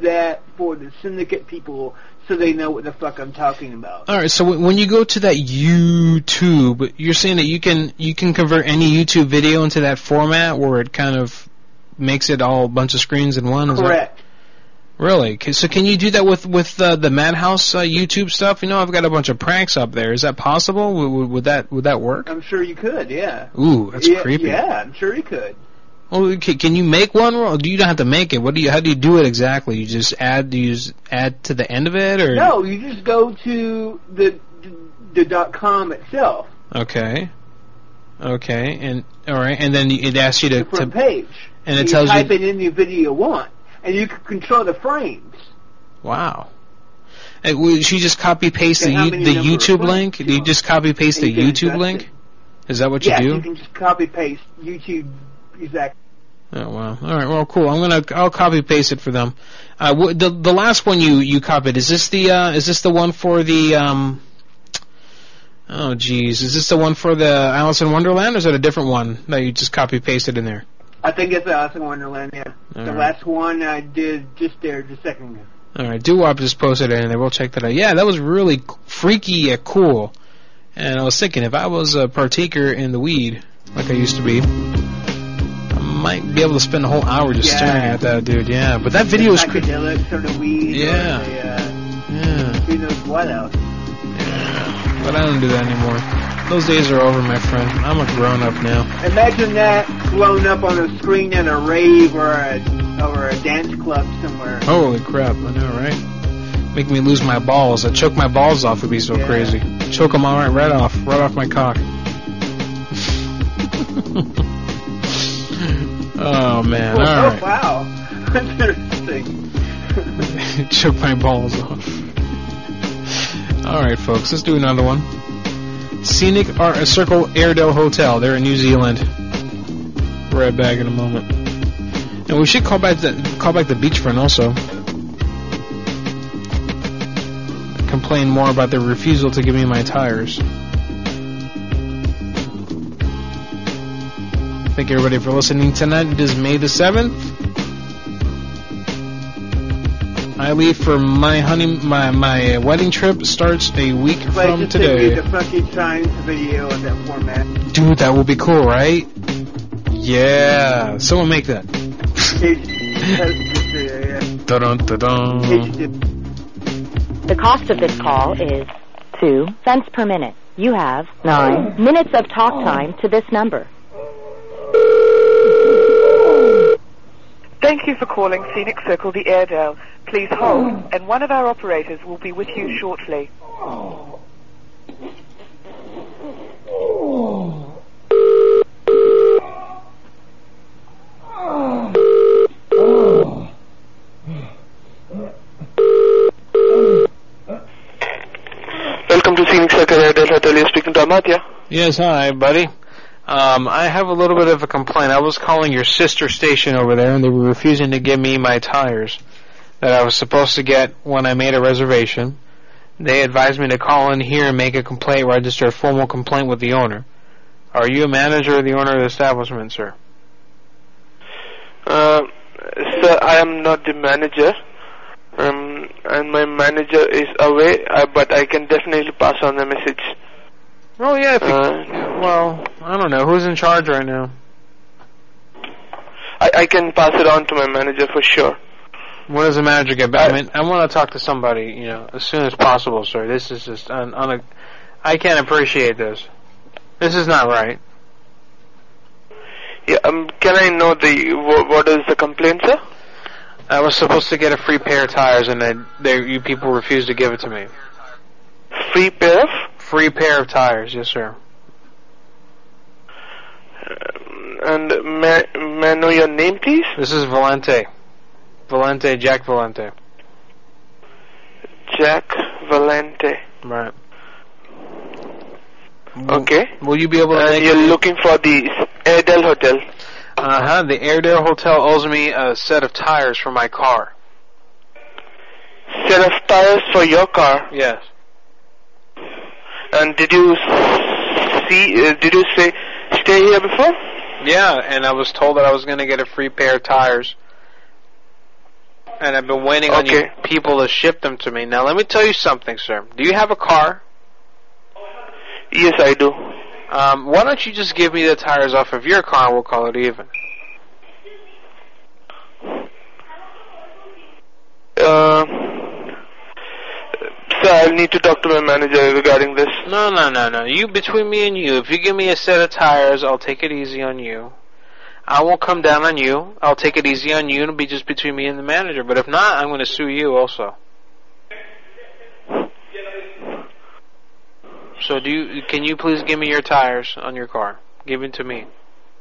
that for the syndicate people so they know what the fuck I'm talking about. All right, so w- when you go to that YouTube, you're saying that you can you can convert any YouTube video into that format where it kind of makes it all a bunch of screens in one? Is Correct. That, really? So can you do that with with uh, the Madhouse uh, YouTube stuff? You know, I've got a bunch of pranks up there. Is that possible? Would, would, would that would that work? I'm sure you could, yeah. Ooh, that's yeah, creepy. Yeah, I'm sure you could. Well, can, can you make one? Or do you don't have to make it? What do you? How do you do it exactly? You just add? Do you just add to the end of it, or no? You just go to the the dot com itself. Okay. Okay, and all right, and then it asks you to the front to, page, and it you tells type you it in the video you want, and you can control the frames. Wow. And would she just copy paste the how U, many the number of YouTube frames link? you Do you want. just copy paste And the you can YouTube adjust link? it. Is that what yeah, you do? you can just copy paste YouTube exactly. Oh wow! All right, well, cool. I'm gonna I'll copy paste it for them. Uh, w- the the last one you you copied, is this the uh, is this the one for the um? Oh geez, is this the one for the Alice in Wonderland, or is it a different one that you just copy pasted in there? I think it's Alice in Wonderland. Yeah, All the right. last one I did just there just a second ago. All right, Doo-Wop just posted it in there. We'll check that out. Yeah, that was really c- freaky yet cool. And I was thinking, if I was a partaker in the weed like I used to be, I might be able to spend a whole hour just Yeah. staring at that dude. Yeah, but that video is creepy. Psychedelic sort of weed. Yeah. Or the, uh, Yeah. who knows what else? But I don't do that anymore. Those days are over, my friend. I'm a grown-up now. Imagine that blown up on a screen at a rave or a or a dance club somewhere. Holy crap, I know, right? Make me lose my balls. I choke my balls off would be so Yeah. crazy. Choke them all right, right off. Right off my cock. Oh, man. Oh, All oh right. wow. That's interesting. Choke my balls off. All right, folks. Let's do another one. Scenic Art Circle Airedale Hotel. They're in New Zealand. Right back in a moment. And we should call back the call back the beachfront also. Complain more about their refusal to give me my tires. Thank you everybody for listening tonight. It is May the seventh. I leave for my honey my my wedding trip starts a week But from just send me today. the Funky Times video in that format. Dude, that will be cool, right? Yeah. Someone make that. Dun dun dun. The cost of this call is two cents per minute. You have nine minutes of talk time to this number. Thank you for calling Scenic Circle the Airedale. Please hold, and one of our operators will be with you shortly. Welcome to Scenic Circle Airedale Hotel. You're speaking to Amatya. Yes, hi, buddy. Um, I have a little bit of a complaint. I was calling your sister station over there, and they were refusing to give me my tires that I was supposed to get when I made a reservation. They advised me to call in here and make a complaint, register a formal complaint with the owner. Are you a manager or the owner of the establishment, sir? Uh, sir, I am not the manager. Um, and my manager is away, uh, but I can definitely pass on the message. Oh, yeah. If you, Uh, well, I don't know. Who's in charge right now? I, I can pass it on to my manager for sure. When does the manager get back? I mean, I want to talk to somebody, you know, as soon as possible, sir. This is just un, un, I can't appreciate this. This is not right. Yeah, um, can I know the wh- what is the complaint, sir? I was supposed to get a free pair of tires, and they, they, you people refused to give it to me. Free pair of? Free pair of tires, yes, sir. Um, and may, may I know your name, please? This is Valente. Valente, Jack Valente. Jack Valente. Right. Okay. Will you be able to And make you're it? looking for the Airedale Hotel. Uh-huh. The Airedale Hotel owes me a set of tires for my car. Set of tires for your car. Yes. And did you see, uh, did you say, stay here before? Yeah, and I was told that I was going to get a free pair of tires and I've been waiting on you people to ship them to me. Now, let me tell you something, sir. Do you have a car? Yes, I do. Um, why don't you just give me the tires off of your car and we'll call it even? Uh, so I'll need to talk to my manager regarding this. No, no, no, no. You, between me and you, if you give me a set of tires, I'll take it easy on you. I won't come down on you. I'll take it easy on you. It'll be just between me and the manager. But if not, I'm going to sue you also. So do you, can you please give me your tires on your car? Give it to me.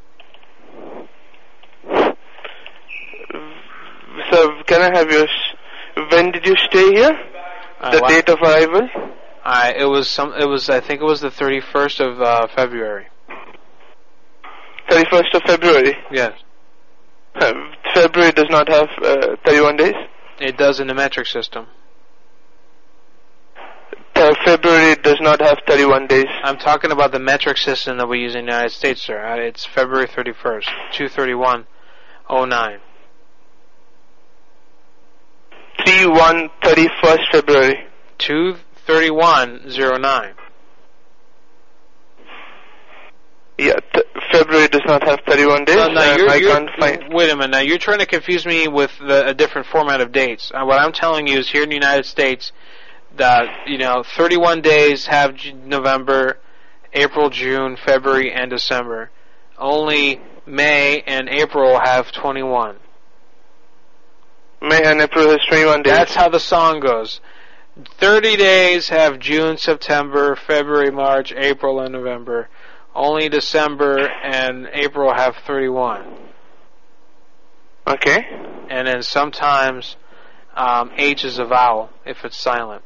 So can I have yours? When did you stay here? Uh, the what? date of arrival? I it was some it was I think it was the thirty-first of uh, February. thirty-first of February? Yes. Uh, February does not have uh, thirty-one days? It does in the metric system. Uh, February does not have thirty-one days. I'm talking about the metric system that we use in the United States, sir. Uh, It's February thirty-first, two thirty-one oh nine. three one thirty-first February. two thirty-one oh nine. Yeah, th- February does not have thirty-one days. No, no, uh, you're, I you're, can't find. Wait a minute. Now you're trying to confuse me with the, a different format of dates. Uh, what I'm telling you is here in the United States, that you know, thirty-one days have J- November, April, June, February, and December. Only May and April have twenty-one. May and April has twenty-one days. That's how the song goes. thirty days have June, September, February, March, April, and November. Only December and April have thirty-one. Okay. And then sometimes um, H is a vowel if it's silent.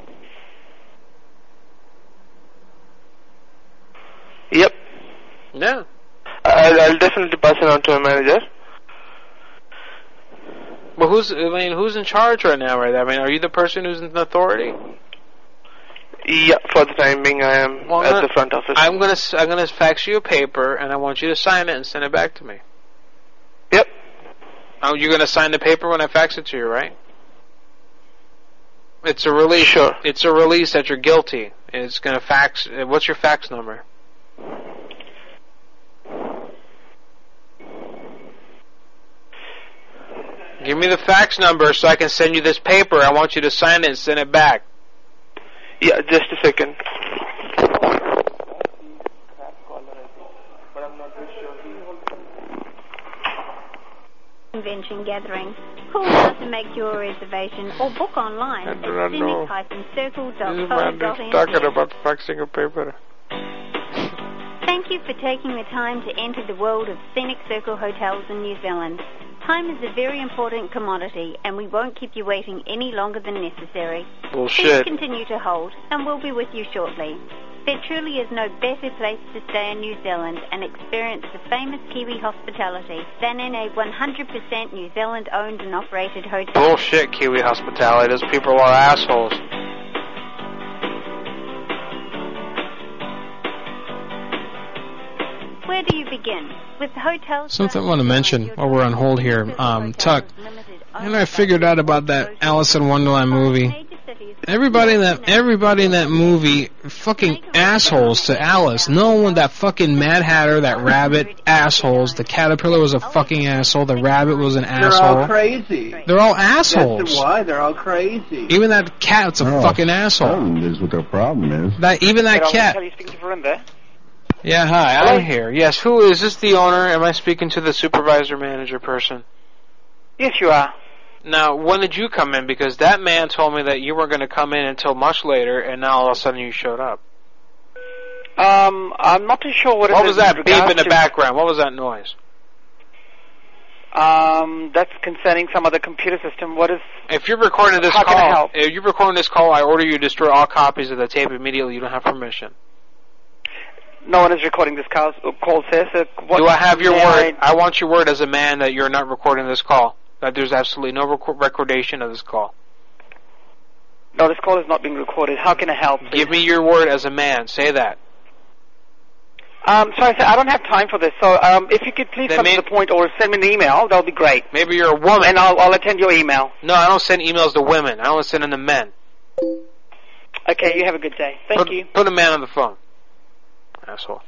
Yep. Yeah. I'll, I'll definitely pass it on to my manager. Well, who's I mean, who's in charge right now? Right? I mean, are you the person who's in authority? Yeah, for the time being, I am well, at gonna, the front office. I'm gonna I'm gonna fax you a paper, and I want you to sign it and send it back to me. Yep. Oh, you're gonna sign the paper when I fax it to you, right? It's a release. Sure. It's a release that you're guilty. It's gonna fax. What's your fax number? Give me the fax number so I can send you this paper. I want you to sign it and send it back. Yeah, just a second. Convention gathering. Call now to make your reservation or book online I at do not know. cynic circle dot This co man dot is n z. talking about faxing a paper. Thank you for taking the time to enter the world of Scenic Circle Hotels in New Zealand. Time is a very important commodity, and we won't keep you waiting any longer than necessary. Bullshit. Please continue to hold, and we'll be with you shortly. There truly is no better place to stay in New Zealand and experience the famous Kiwi hospitality than in a one hundred percent New Zealand-owned and operated hotel. Bullshit, Kiwi hospitality. Those people are assholes. Where do you begin? With hotels. Something I want to mention while we're on hold here. Um, Tuck, and I figured out about that Alice in Wonderland movie. Everybody in that everybody in that movie fucking assholes to Alice. No one, that fucking Mad Hatter, that rabbit, assholes. The caterpillar was a fucking asshole. The rabbit was an They're asshole. all crazy. They're all assholes. That's why they're all crazy. Even that cat's a Oh, fucking asshole. That is what their problem is. That even that cat. Are you speaking to Verinda? Yeah, hi, Hello? I'm here. Yes, who is this? The owner? Am I speaking to the supervisor manager person? Yes, you are. Now, when did you come in? Because that man told me that you weren't going to come in until much later, and now all of a sudden you showed up. Um, I'm not too sure what it What is was that with beep regards in the to- background? What was that noise? Um, that's concerning some other computer system. What is... If you're recording this How call, can I help? if you're recording this call, I order you to destroy all copies of the tape immediately. You don't have permission. No one is recording this call, call sir. So what Do I have your may word? I- I want your word as a man that you're not recording this call. That there's absolutely no rec- recordation of this call. No, this call is not being recorded. How can I help? Give me your word as a man. Say that. Um, sorry, sir, I don't have time for this. So um, if you could please Then come may- to the point or send me an email, that would be great. Maybe you're a woman. And I'll, I'll attend your email. No, I don't send emails to women. I only send them to men. Okay, you have a good day. Thank put, you. Put a man on the phone. Asshole.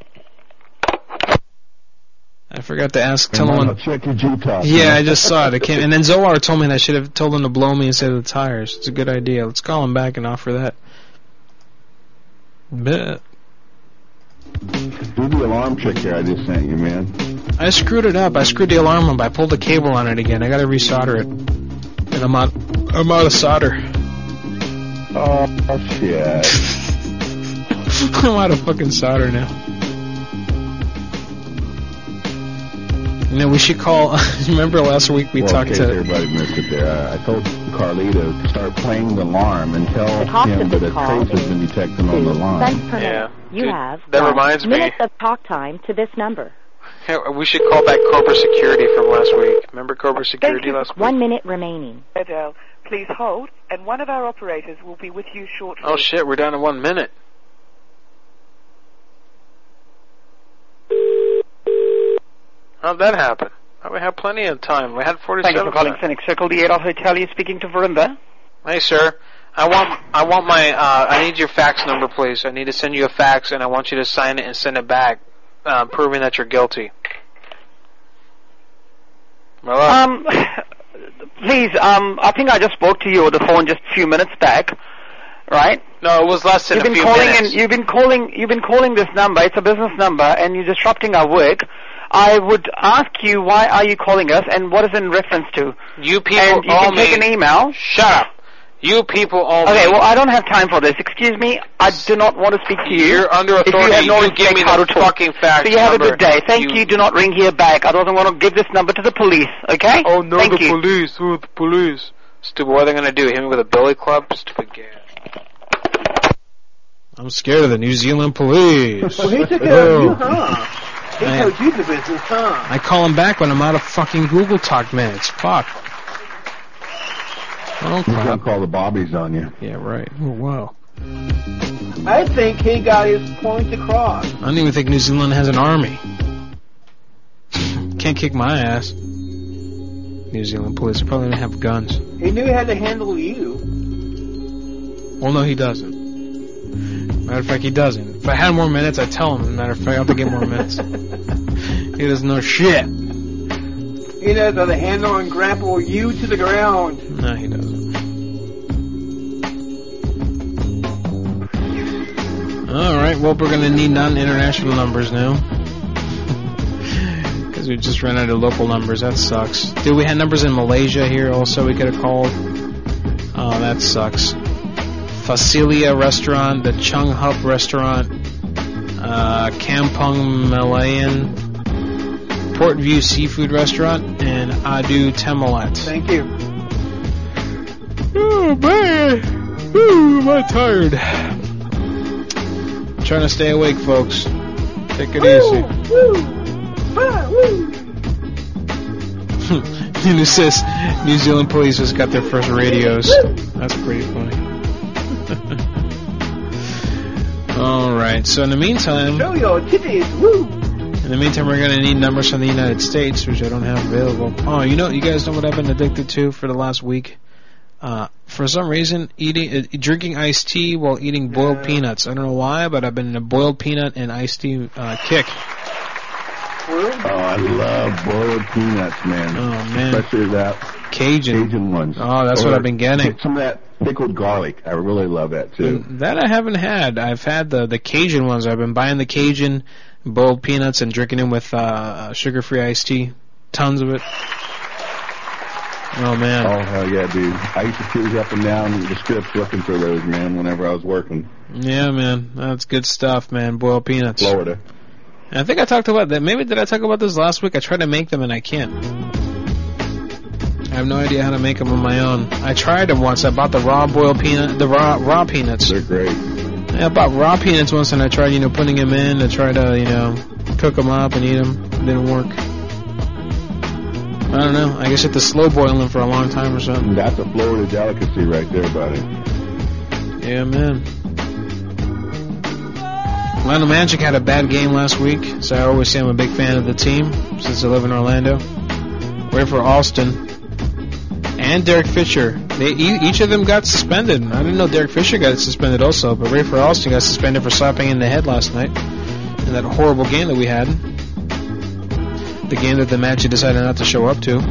I forgot to ask. Hey, Tell Mama, him. check your G-top. Yeah, I just saw it. I came, and then Zohar told me that I should have told him to blow me instead of the tires. It's a good idea. Let's call him back and offer that. Bet. Do the alarm trick here I just sent you, man. I screwed it up. I screwed the alarm up. I pulled the cable on it again. I gotta resolder it. And I'm out, I'm out of solder. Oh, shit. I'm out of fucking solder now. You know, we should call... Remember last week we well, talked in case to... everybody missed it there. I, I told Carlito to start playing the alarm and tell The cost him of that this a call trace has been detected on the line. Cents per Yeah. minute. You Dude, have that one reminds me. minutes of talk time to this number. Hey, we should call back Cobra Security from last week. Remember Cobra Security last week? One minute remaining. Adele, please hold, and one of our operators will be with you shortly. Oh shit, we're down to one minute. How'd that happen? Oh, we have plenty of time. We had forty-seven. Thank you for calling Scenic Circle, the Adolf Hotel. You're speaking to Verinda. Hey, sir. I want I want my uh, I need your fax number, please. I need to send you a fax, and I want you to sign it and send it back, uh, proving that you're guilty. Well, Um, please, um, I think I just spoke to you on the phone just a few minutes back, right? No, it was less than you've a been few calling minutes. And you've been calling. You've been calling this number. It's a business number, and you're disrupting our work. I would ask you, why are you calling us, and what is in reference to? You people and you owe can take me- an email. Shut up. You people owe Okay, me- well, I don't have time for this. Excuse me. I do not want to speak to you. You're under If authority. you have no You give respect me how the to talk. fucking fax So you have number. a good day. Thank you. You- Do not ring here back. I don't want to give this number to the police. Okay? Oh no, Thank the you. police! Oh, the police! Stupid. What are they gonna do? Hit me with a billy club? Stupid gas. I'm scared of the New Zealand police. Well, he took care Oh. of you, huh? He I- told you the business, huh? I call him back when I'm out of fucking Google Talk minutes. Fuck. Oh, He's gonna crap. call the bobbies on you. Yeah, right. Oh, wow. I think he got his points across. I don't even think New Zealand has an army. Can't kick my ass. New Zealand police probably don't have guns. He knew he had to handle you. Well, no, he doesn't. Matter of fact, he doesn't. If I had more minutes, I'd tell him. Matter of fact, I'll have to get more minutes. He doesn't know shit. He knows how to handle and grapple you to the ground. No, he doesn't. Alright, well, we're going to need non-international numbers now. Because we just ran out of local numbers. That sucks. Dude, we had numbers in Malaysia here also we could have called. Oh, that sucks. Facilia Restaurant, the Chung Hup Restaurant, uh, Kampong Malayan, Portview Seafood Restaurant, and Adu Temalat. Thank you. Oh, man. Ooh, am I tired. I'm trying to stay awake, folks. Take it easy. Woo! Ah, woo! And it says New Zealand police just got their first radios. That's pretty funny. Alright, so in the meantime... Show your titties, woo! In the meantime, we're going to need numbers from the United States, which I don't have available. Oh, you know, you guys know what I've been addicted to for the last week? Uh, for some reason, eating, uh, drinking iced tea while eating boiled Yeah. peanuts. I don't know why, but I've been in a boiled peanut and iced tea uh, kick. Woo. Oh, I love boiled peanuts, man. Oh, man. Especially that Cajun. Cajun ones. Oh, that's what Or I've been getting. get some of that pickled garlic. I really love that, too. That I haven't had. I've had the, the Cajun ones. I've been buying the Cajun boiled peanuts and drinking them with uh, sugar-free iced tea. Tons of it. Oh, man. Oh, hell yeah, dude. I used to cruise up and down the strips looking for those, man, whenever I was working. Yeah, man. That's good stuff, man. Boiled peanuts. Florida. I think I talked about that. Maybe did I talk about this last week? I tried to make them and I can't. I have no idea how to make them on my own. I tried them once. I bought the raw boiled peanut, the raw raw peanuts. They're great. Yeah, I bought raw peanuts once and I tried, you know, putting them in to try to, you know, cook them up and eat them. It didn't work. I don't know. I guess you have to slow boil them for a long time or something. That's a Florida delicacy right there, buddy. Yeah, man. Orlando Magic had a bad game last week, so I always say I'm a big fan of the team since I live in Orlando. Wait for Alston and Derek Fisher. They each of them got suspended. I didn't know Derek Fisher got suspended also, but Rayford Alston got suspended for slapping in the head last night in that horrible game that we had. The game that the Magic decided not to show up to.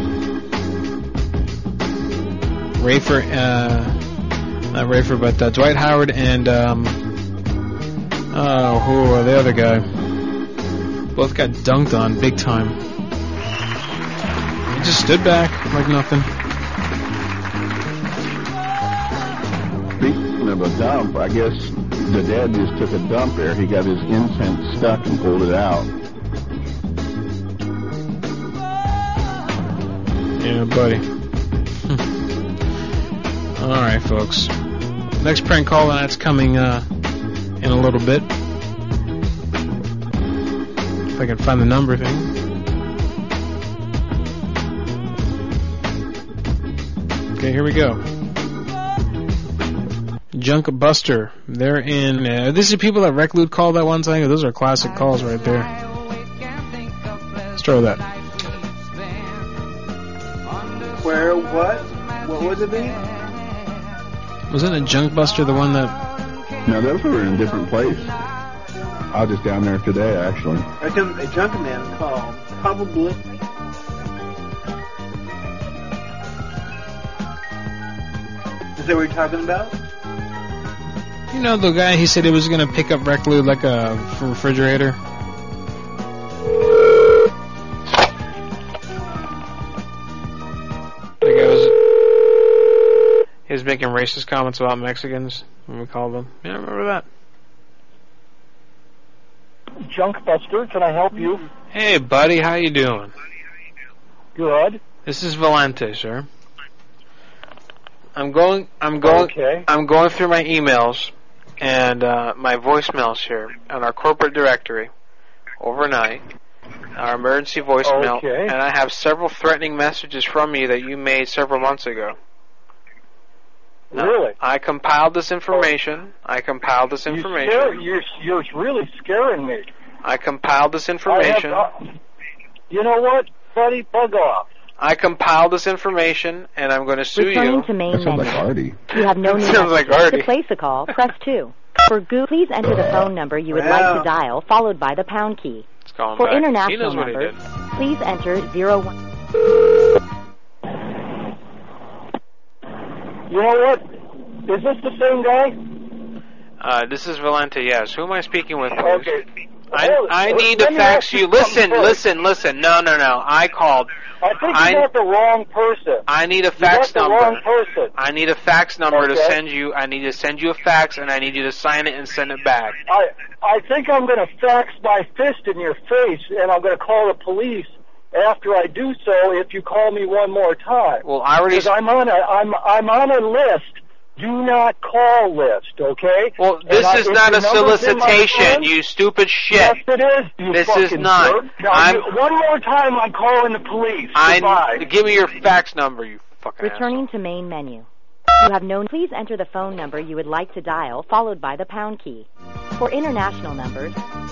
Rayford, uh, not Rayford, but uh, Dwight Howard and um, oh, who are the other guy? Both got dunked on big time. He just stood back like nothing. Speaking of a dump, I guess the dad just took a dump there. He got his incense stuck and pulled it out. Yeah, buddy. All right, folks. Next prank call that's coming uh, in a little bit. If I can find the number thing. Okay, here we go. Junk Buster. They're in. Uh, this is people that Reclude called that one time. Those are classic calls right there. Let's try that. Where? What? What would it be? Wasn't a Junk Buster the one that? No, those were in a different place. I was just down there today, actually. A, a junk man call. Probably. Is that what you're talking about? You know the guy, he said he was going to pick up Reclude like a refrigerator. The guy was, he was making racist comments about Mexicans when we called them. Yeah, I remember that. Junk Buster, can I help you? Hey, buddy, how you doing? Good. This is Valente, sir. I'm going. I'm going. Okay. I'm going through my emails and uh, my voicemails here on our corporate directory overnight. Our emergency voicemail, okay. And I have several threatening messages from you that you made several months ago. Now, really? I compiled this information. I compiled this information. You scare, you're, you're really scaring me. I compiled this information. I have, uh, you know what, buddy? Bug off. I compiled this information, and I'm going to sue Returning you. to main That sounds menu. like Artie. You have no need Sounds like Artie. to place a call. Press two. For Google, please enter the phone number you would Well. like to dial, followed by the pound key. Let's call him For back. He international knows what he numbers, did. please enter zero one. You know what? Is this the same guy? Uh, this is Valente, yes. Who am I speaking with, please? Okay. I, Hold- I let need to me fax ask you. something Listen, first. listen, listen. No, no, no. I called. I think I- you got the wrong person. I need a You fax got the number. wrong person. I need a fax number to Okay. send you. I need to send you a fax, and I need you to sign it and send it back. I I think I'm going to fax my fist in your face, and I'm going to call the police after I do so. If you call me one more time, Well, I already. because I'm on a I'm I'm on a list. Do not call list, okay? Well, And this I- is if not your a number's in my solicitation, phone- you stupid shit. Yes, it is. You This fucking is not. jerk. Now, I'm- you, one more time, I'm calling the police. I Goodbye. give me your fax number, you fucking Returning to main menu. You have no. Please enter the phone number you would like to dial, followed by the pound key. For international numbers,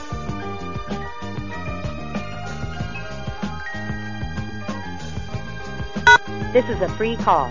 this is a free call.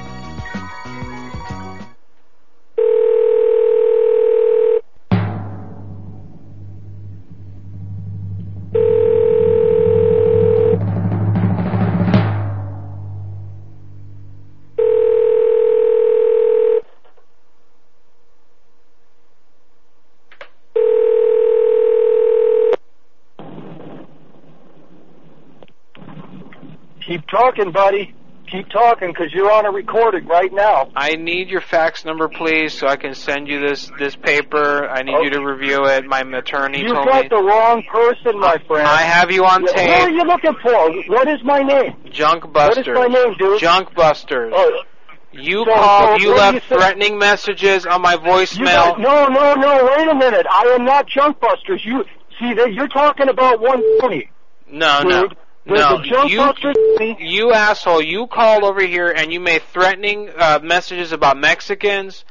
Keep talking, buddy. Keep talking, because you're on a recording right now. I need your fax number, please, so I can send you this this paper. I need you to review it. My attorney You told got me. the wrong person, my friend. I have you on Yeah, tape. Who are you looking for? What is my name? Junk What is Busters. my name, dude? Junk Busters. Oh, You So- called. so You what do left you say? threatening messages on my you voicemail. got, no, no, no. Wait a minute. I am not Junk Busters. You see that you're talking about one twenty. No, no, dude. There's no. a Junk You, Busters. you asshole. You called over here and you made threatening uh, messages about Mexicans.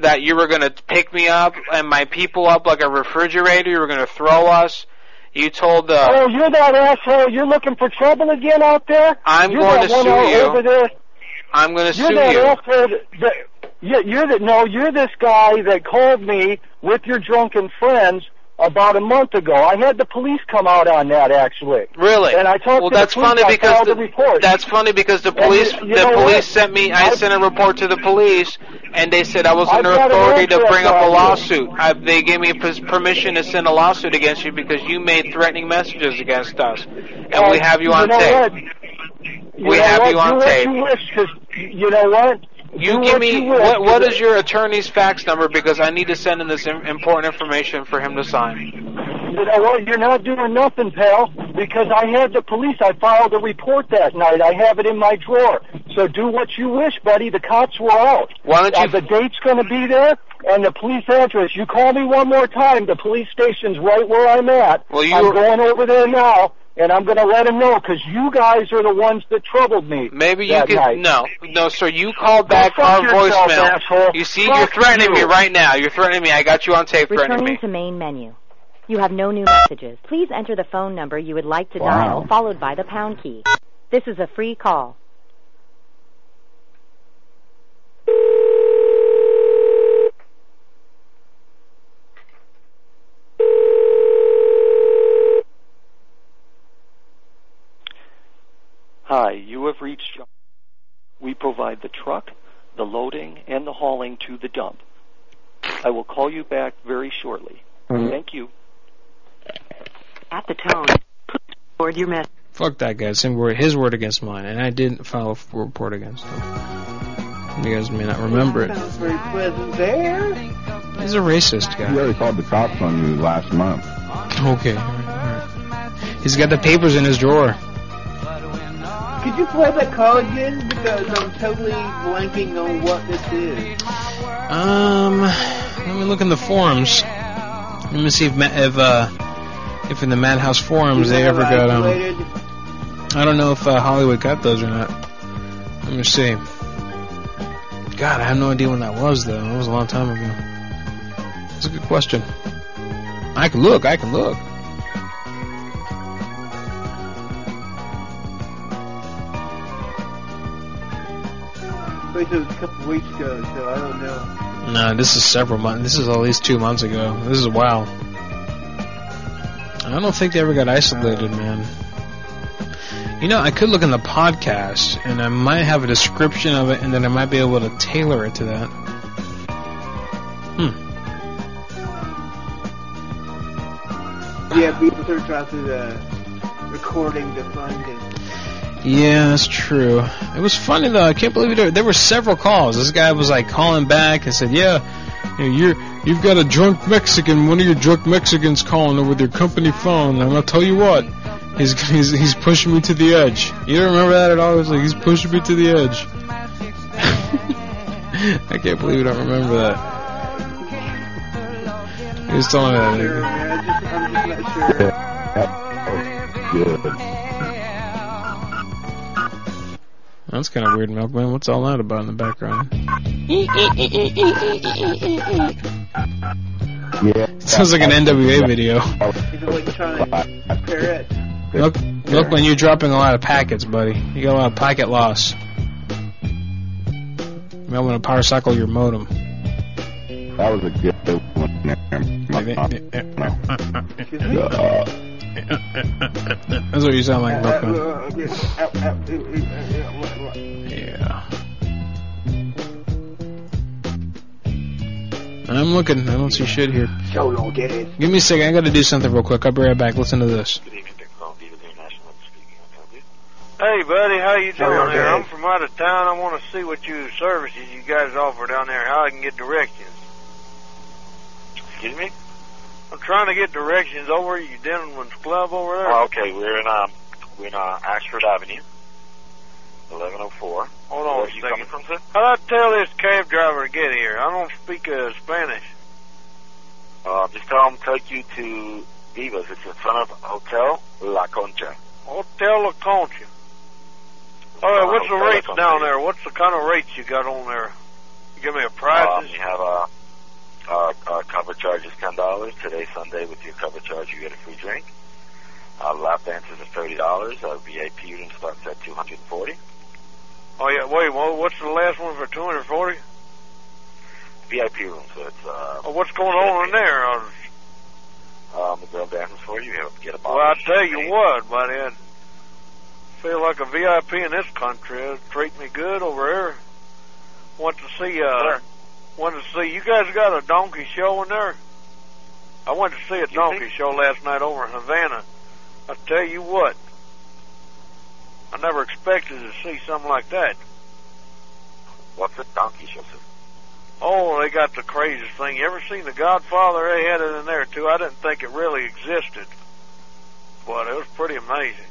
that you were going to pick me up and my people up like a refrigerator. You were going to throw us. You told the... Oh, you're that asshole. You're looking for trouble again out there? I'm you're going to that sue one you. Over there. I'm going to you're sue that you. Asshole that, that, you're, you're the, no, you're this guy that called me with your drunken friends about a month ago. I had the police come out on that, actually. Really? And I talked well, to that's the police. funny because the, the, report. that's funny because the police you, you the police what? sent me. I, I sent a report to the police, and they said I was I've under got authority to bring up a you. lawsuit. I, they gave me pers- permission to send a lawsuit against you because you made threatening messages against us, and uh, we have you, you on know tape. What? We you know have what? you on Do tape. What you wish, 'cause you know what? You Do give what me you wish, what? What is your attorney's fax number? Because I need to send in this im- important information for him to sign. You know what? You're not doing nothing, pal. Because I had the police. I filed a report that night. I have it in my drawer. So do what you wish, buddy. The cops were out. Why don't you? Uh, the date's going to be there, and the police address. You call me one more time. The police station's right where I'm at. Well, you I'm were... going over there now. And I'm going to let him know because you guys are the ones that troubled me. Maybe you that could. Night. No, no, sir. You called back Go our fuck yourself, voicemail. Asshole. You see, Fuck you're threatening you. me right now. You're threatening me. I got you on tape threatening Returning me. to main menu. You have no new messages. Please enter the phone number you would like to Wow. dial, followed by the pound key. This is a free call. Hi, you have reached... We provide the truck, the loading, and the hauling to the dump. I will call you back very shortly. Thank you. At the tone, please record your message. Fuck that guy. Same word, his word against mine, and I didn't file a report against him. You guys may not remember it. Sounds very pleasant there. He's a racist guy. He already called the cops on you last month. Okay. All right, all right. He's got the papers in his drawer. Could you play that call again? Because I'm totally blanking on what this is. Um, let me look in the forums. Let me see if Ma- if uh if in the Madhouse forums they ever got um. I don't know if uh, Hollywood got those or not. Let me see. God, I have no idea when that was though. That was a long time ago. That's a good question. I can look. I can look. Wait, it was a couple weeks ago, so I don't know. No, this is several months. This is at least two months ago. This is a while. I don't think they ever got isolated, man. You know, I could look in the podcast, and I might have a description of it, and then I might be able to tailor it to that. Hmm. Yeah, people search out through the recording to find it. Yeah, that's true. It was funny though. I can't believe it. There were several calls. This guy was like calling back and said, "Yeah, you know, you're you've got a drunk Mexican. One of your drunk Mexicans calling over their company phone. And I'll tell you what, he's he's he's pushing me to the edge." You don't remember that at all? It was like he's pushing me to the edge. I can't believe you don't remember that. He was telling me that. Sure, man, I just, I'm just not sure. Good. That's kind of weird, Milkman. What's all that about in the background? Yeah. Sounds like an N W A video. He's electronic parrot. Look, look, when you're dropping a lot of packets, buddy. You got a lot of packet loss. You might want to power cycle your modem. That was a good one. That's what you sound like, Milkman. Yeah. I'm looking. I don't see shit here. Give me a second. I got to do something real quick. I'll be right back. Listen to this. Hey, buddy, how you doing there? I'm from out of town. I want to see what you services you guys offer down there, how I can get directions. Excuse me? I'm trying to get directions over at your Gentleman's Club over there. Oh, okay, we're in um, we're in uh, Ashford Avenue, eleven oh four. Hold on Where a are you second. coming from, sir? How'd I tell this cab driver to get here? I don't speak uh, Spanish. Uh, just tell him to take you to Divas. It's in front of Hotel La Concha. Hotel La Concha. All right, what's the Hotel La rates Concha. down there? What's the kind of rates you got on there? You give me a prices? Um, you have a Our cover charge is ten dollars. Today, Sunday, with your cover charge, you get a free drink. Our lap dances are thirty dollars. Our V I P room starts at two hundred forty dollars. Oh, yeah, wait, well, what's the last one for two hundred forty dollars? V I P room, so it's... Uh, oh, what's going on in there? Uh, Um, the girl dances for you. You have to get a bottle. well, I'll tell you what, buddy, I feel like a V I P in this country. It'll treat me good over here. Want to see, uh, want to see, you guys got a donkey show in there? I went to see a donkey show last night over in Havana. I tell you what, I never expected to see something like that. What's a donkey show, sir? Oh, they got the craziest thing. You ever seen The Godfather? They had it in there, too. I didn't think it really existed, but it was pretty amazing.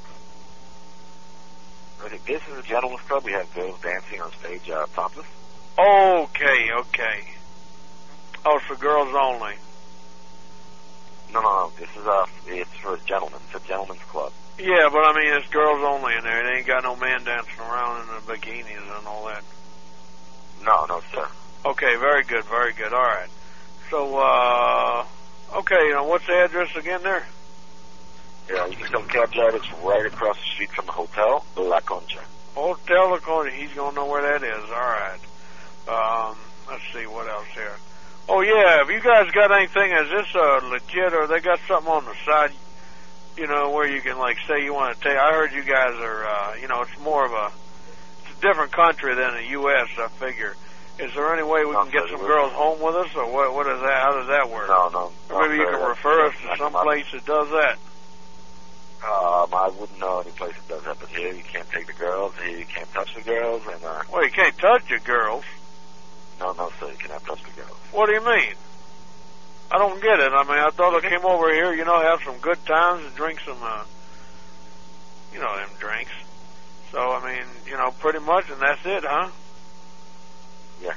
I think this is a gentleman's club. We have girls dancing on stage, uh, topless. Okay, okay. Oh, it's for girls only. No, no, no. This is, uh, it's for gentlemen. It's a gentleman's club. Yeah, but I mean, it's girls only in there. They ain't got no men dancing around in the bikinis and all that. No, no, sir. Okay, very good, very good. All right. So, uh, okay, now what's the address again there? Yeah, you can come Cab It's right across the street from the hotel, the La Concha. Hotel La Concha. He's going to know where that is. All right. Um, let's see, what else here? Oh, yeah, have you guys got anything? Is this uh, legit, or they got something on the side, you know, where you can, like, say you want to take? I heard you guys are, uh, you know, it's more of a, it's a different country than the U S, I figure. Is there any way we no, can get sir, some girls home with us, or what? What is that? How does that work? No, no. Or maybe no, you sir, can refer us that's to some not- place that does that. Um, I wouldn't know any place that does that, but here you can't take the girls, here you can't touch the girls, and, uh... Well, you can't touch the girls. No, no, sir, you cannot touch the girls. What do you mean? I don't get it. I mean, I thought I came over here, you know, have some good times and drink some, uh, you know, them drinks. So, I mean, you know, pretty much, and that's it, huh? Yeah.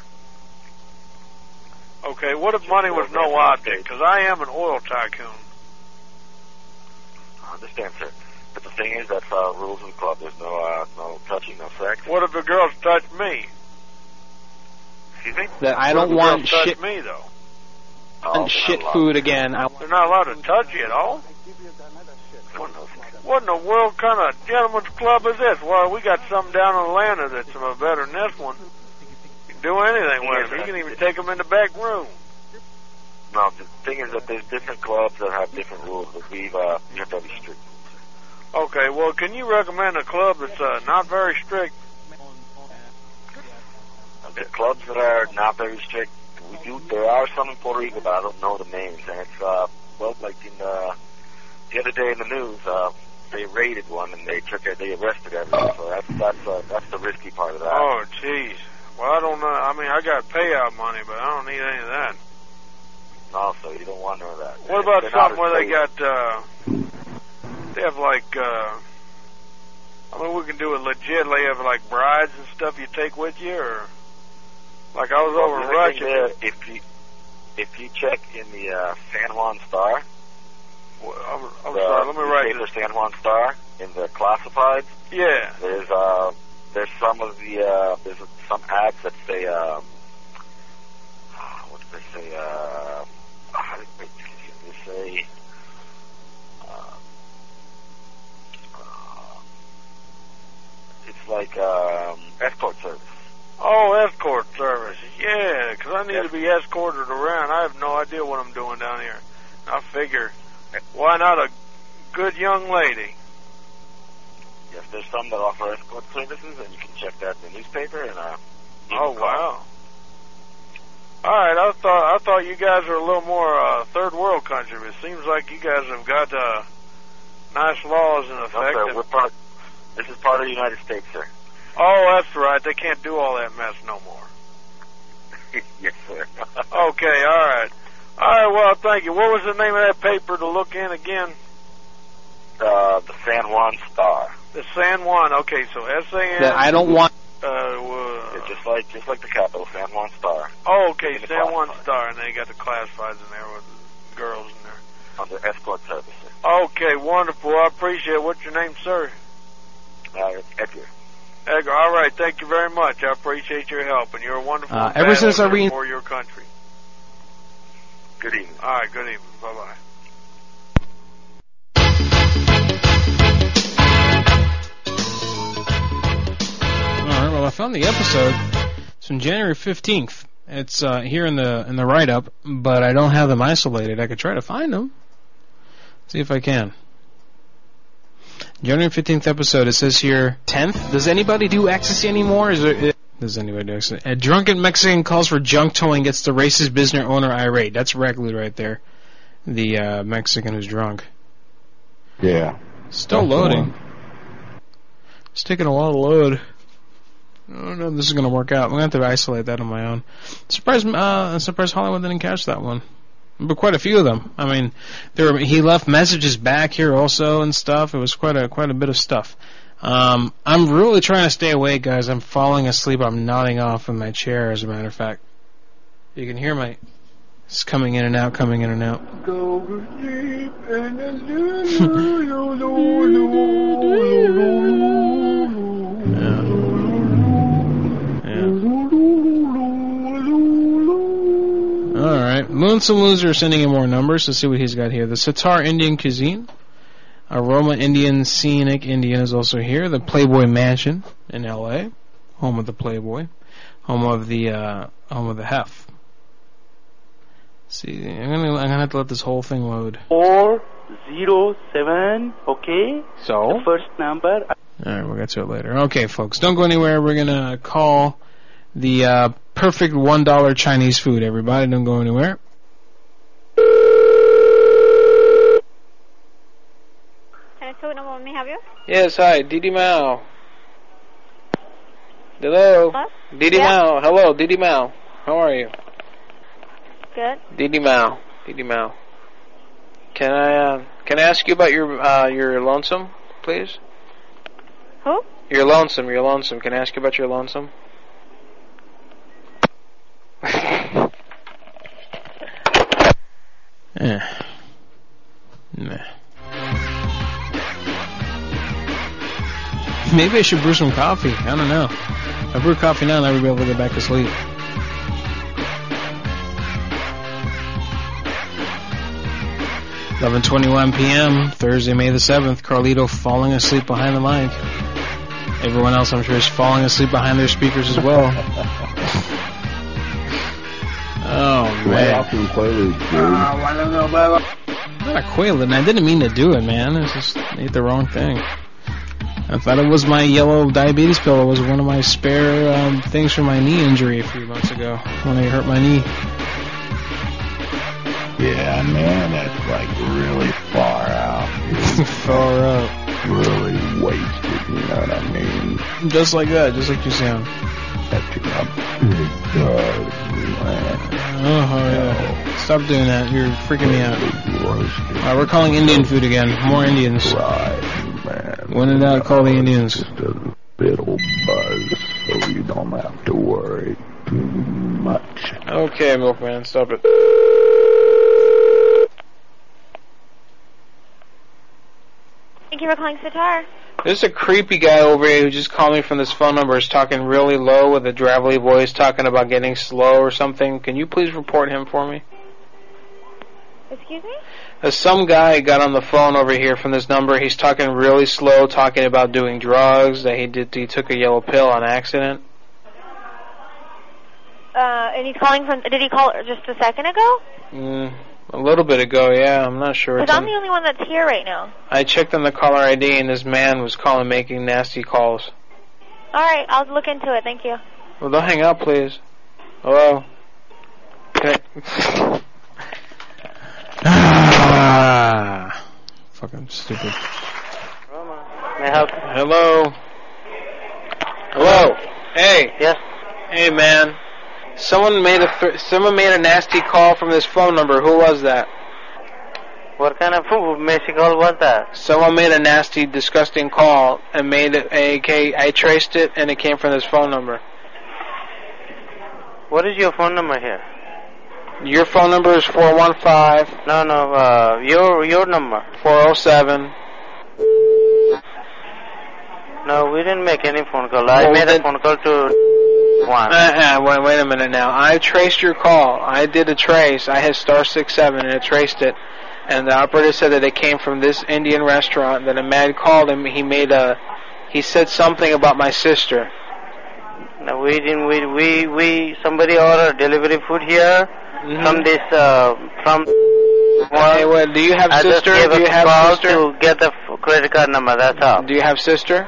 Okay, what if money was no object? Because I am an oil tycoon. I understand, sir. But the thing is, that's uh, rules of the club. There's no, uh, no touching, no sex. What if the girls touch me? Excuse me? That I What don't if the want girls touch shit, me, though? Oh, shit not allowed. food again. I, They're not allowed to touch you at all? What in, the, what in the world kind of gentleman's club is this? Well, we got some down in Atlanta that's uh, better than this one. You can do anything with them. You can even take them in the back room. No, the thing is that there's different clubs that have different rules, but we've, uh, you have to be strict. Okay, well, can you recommend a club that's uh, not very strict? The clubs that are not very strict, we do, there are some in Puerto Rico, but I don't know the names, and it's, uh, well, like in, uh, the other day in the news, uh, they raided one and they took it, they arrested everyone, so that's, that's, uh, that's the risky part of that. Oh, jeez. Well, I don't know. I mean, I got payout money, but I don't need any of that. No, so you don't want none of that. What about They're not something where as they got, uh, they have like, uh, I mean, we can do it legit. They have like brides and stuff you take with you, or like I was Well, over in the only thing Russia. there, if you, if you check in the, uh, San Juan Star, Well, I'm, I'm the sorry, let me write newspaper this. San Juan Star, in the classifieds, Yeah. there's, uh, there's some of the, uh, there's some ads that say, um, what did they say, uh, how did they, they say, uh, uh, it's like, um, escort service. Oh, escort service. Yeah, 'cause I need to be escorted around. I have no idea what I'm doing down here. I figure, why not a good young lady? Yes, there's some that offer escort services, and you can check that in the newspaper, and, uh, give Oh, them a call. wow. All right, I thought I thought you guys were a little more uh, third world country. But it seems like you guys have got uh, nice laws in No, effect. sir, we're part, this is part of the United States, sir. Oh, that's right. They can't do all that mess no more. Yes, sir. Okay, all right. All right, well, thank you. What was the name of that paper to look in again? Uh, the San Juan Star. The San Juan. Okay, so S A N. that I don't want. Uh, uh, Yeah, just like just like the capital, San Juan Star. oh, okay, in the San Juan classified. Star, and they got the classifieds in there with the girls in there. Under escort service, sir. Okay, wonderful. I appreciate it. What's your name, sir? Uh, Edgar. Edgar. All right, thank you very much. I appreciate your help, and you're a wonderful Uh, ever since I ambassador re- for your country. Good evening. All right, good evening. Bye-bye. All right, well, I found the episode. It's from January fifteenth. It's uh, here in the in the write-up, but I don't have them isolated. I could try to find them. See if I can. January fifteenth episode, it says here, tenth. Does anybody do ecstasy anymore? Is there, does anybody do ecstasy? A drunken Mexican calls for junk towing, gets the racist business owner irate. That's Reclute right there. The uh, Mexican who's drunk. Yeah. Still loading. It's taking a while to load. I don't know if this is going to work out. I'm going to have to isolate that on my own. Surprised, uh, I'm surprised Hollywood didn't catch that one. But quite a few of them. I mean, there were, he left messages back here also and stuff. It was quite a quite a bit of stuff. Um, I'm really trying to stay awake, guys. I'm falling asleep. I'm nodding off in my chair, as a matter of fact. You can hear my... It's coming in and out, coming in and out. Go to sleep and Alright, Lonesome Loser sending in more numbers. Let's see what he's got here. The Sitar Indian Cuisine. Aroma Indian, Scenic Indian is also here. The Playboy Mansion in L A, home of the Playboy, home of the uh, home of the Hef. Let's see, I'm gonna I'm gonna have to let this whole thing load. Four zero seven. Okay. So the first number. Alright, we'll get to it later. Okay, folks, don't go anywhere. We're gonna call the uh, perfect one dollar Chinese food. Everybody, don't go anywhere. Let me have you. Yes, hi, Didi Mao. Hello. Hello? Didi Yeah. Mao. Hello, Didi Mao. How are you? Good. Didi Mao. Didi Mao. Can I uh, can I ask you about your uh, your lonesome, please? Who? Your lonesome. Your lonesome. Can I ask you about your lonesome? Yeah. Nah. Maybe I should brew some coffee. I don't know. If I brew coffee now, I'll never be able to get back to sleep. eleven twenty-one p.m., Thursday, May the seventh. Carlito falling asleep behind the mic. Everyone else, I'm sure, is falling asleep behind their speakers as well. Oh, man. I'm not a Quaalude, I didn't mean to do it, man. I just ate the wrong thing. I thought it was my yellow diabetes pill. It was one of my spare um, things for my knee injury a few months ago when I hurt my knee. Yeah, man, that's like really far out. Far out. Really wasted, you know what I mean? Just like that, just like you sound. That's a big dog, man. Oh, yeah. Stop doing that. You're freaking me out. Alright, we're calling Indian food again. More Indians. Right, man. When in doubt, call the Indians. Just a little buzz, so you don't have to worry too much. Okay, Milkman, stop it. Thank you for calling Sitar. There's a creepy guy over here who just called me from this phone number. Is talking really low with a gravelly voice, talking about getting slow or something. Can you please report him for me? Excuse me? There's some guy got on the phone over here from this number. He's talking really slow, talking about doing drugs. That he did. He took a yellow pill on accident. Uh, and he's calling from. Did he call just a second ago? Mm, a little bit ago, yeah. I'm not sure. Because I'm the only one that's here right now. I checked on the caller I D, and this man was calling, making nasty calls. All right, I'll look into it. Thank you. Well, don't hang up, please. Hello. Okay. Ah, fucking stupid. May I help? Hello. Hello. Hey. Yes. Hey, man. Someone made a th- someone made a nasty call from this phone number. Who was that? What kind of nasty call was that? Someone made a nasty, disgusting call and made it. A, I traced it, and it came from this phone number. What is your phone number here? Your phone number is four one five. No, no. Uh, your your number. Four oh seven. No, we didn't make any phone call. I Well, made then- a phone call to. one. Uh, uh, wait, wait a minute now. I traced your call. I did a trace. I hit star six seven and it traced it. And the operator said that it came from this Indian restaurant. Then a man called him. He made a. He said something about my sister. No, we didn't. We we we somebody ordered delivery food here mm-hmm. from this uh, from. Hey, what, do you have I sister? Just gave do you a have call sister? to get the f- credit card number. That's all. Do you have sister?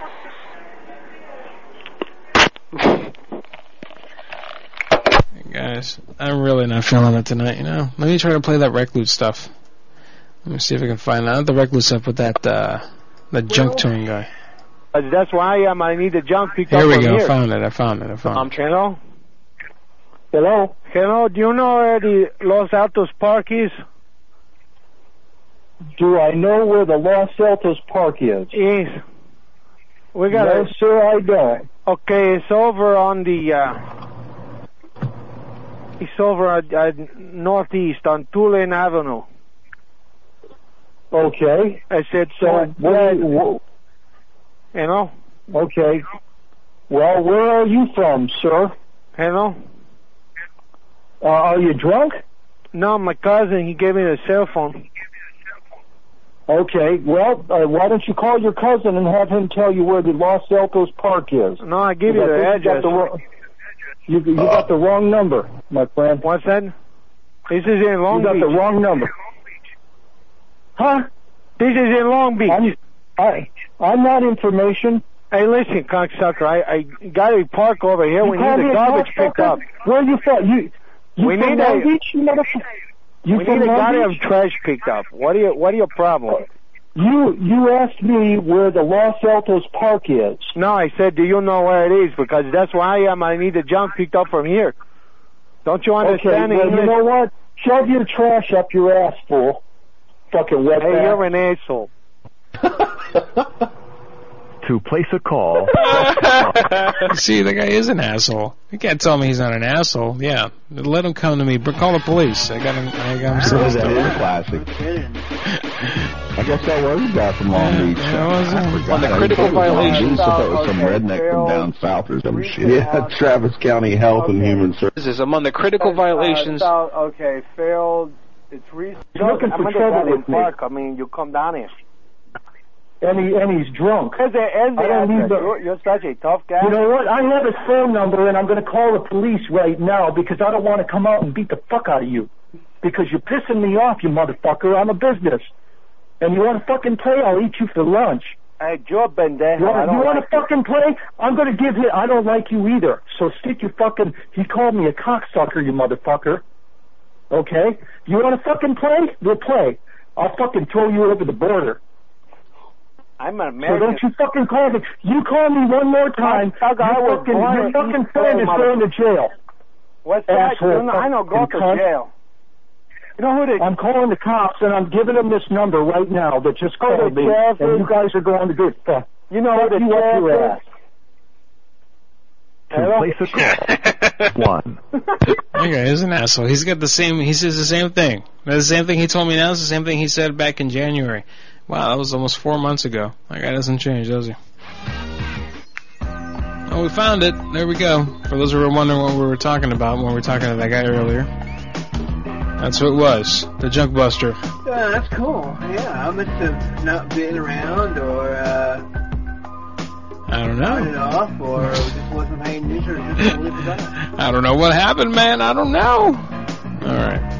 Guys, I'm really not feeling it tonight, you know. Let me try to play that Recluse stuff. Let me see if I can find out the Recluse stuff with that uh, the junk touring guy. Uh, that's why um, I need the junk picked Here up we from go. here. I found it. I found it. I found Um, it. hello? Hello? Hello, do you know where the Los Altos Park is? Do I know where the Los Altos Park is? Yes. We got No, a, sir, I don't. Okay, it's over on the, uh, it's over at, at northeast on Tulane Avenue. Okay. I said, So, so, where, wh- you know? okay. Well, where are you from, sir? Hello? Uh, are you drunk? No, my cousin, he gave me the cell phone. Okay, well, uh, why don't you call your cousin and have him tell you where the Los Altos Park is? No, I give you I the think address. You got the, wrong, you, you got the wrong number, my friend. What's that? This is in Long You got Beach. the wrong number. Huh? This is in Long Beach. I'm, I, I'm not information. Hey, listen, cocksucker, I, I got a park over here. You We call need me the a garbage picked cocksucker? up. Where are you from? You, you We from need Long a- Beach, you motherfucker? You we from need a Long goddamn Beach? trash picked up. What are you, what are your problem? You you asked me where the Los Altos Park is. No, I said, do you know where it is? Because that's where I am. I need the junk picked up from here. Don't you understand? Okay, well, English? you know what? Shove your trash up your ass, fool. Fucking wetback. Hey, you're an asshole. To place a call. See, the guy is an asshole. You can't tell me he's not an asshole. Yeah, let him come to me. But call the police. I got him. I got him. So set that up. is classic. I guess that was a guy from Long Beach. Yeah, was I it? forgot. On the I critical thought it was Long violations. Beach. I thought it was some Okay, redneck Phil, from down south or some shit. Yeah, Travis County Health and Human Services. This is among the critical violations. Uh, so, okay, Phil, it's recent. You're looking for I'm in the trouble goddamn with me. park. I mean, you come down here. And, he, and he's drunk. Is there, is I don't need the- you're, you're such a tough guy. You know what? I have his phone number, and I'm going to call the police right now because I don't want to come out and beat the fuck out of you. Because you're pissing me off, you motherfucker. I'm a business. And you want to fucking play? I'll eat you for lunch. Hey, Joe Bendejo, You I want, don't you want like to fucking play? I'm going to give him... I don't like you either. So stick your fucking... He called me a cocksucker, you motherfucker. Okay? You want to fucking play? We'll play. I'll fucking throw you over the border. I'm an So American. don't you fucking call me. You call me one more time. Doug, I your was fucking, born your in fucking East friend is Bay, going to jail. What's that? Asshole, You know, I don't go fucking to cunt. jail. You know who the... I'm calling the cops and I'm giving them this number right now that just Oh, called the me. sheriff And is- you guys are going to get fucked. You know who the you up your sheriff ass. To place a call. One. That guy is an asshole. He's got the same. He says the same thing. The same thing he told me now is the same thing he said back in January. Wow, that was almost four months ago. That guy doesn't change, does he? Oh, we found it. There we go. For those who were wondering what we were talking about when we were talking to that guy earlier, that's who it was. The Junk Buster. Yeah, that's cool. Yeah, I must have not been around or uh, I don't turned it know. off or just wasn't paying attention or just totally forgot. I don't know what happened, man. I don't know. All right.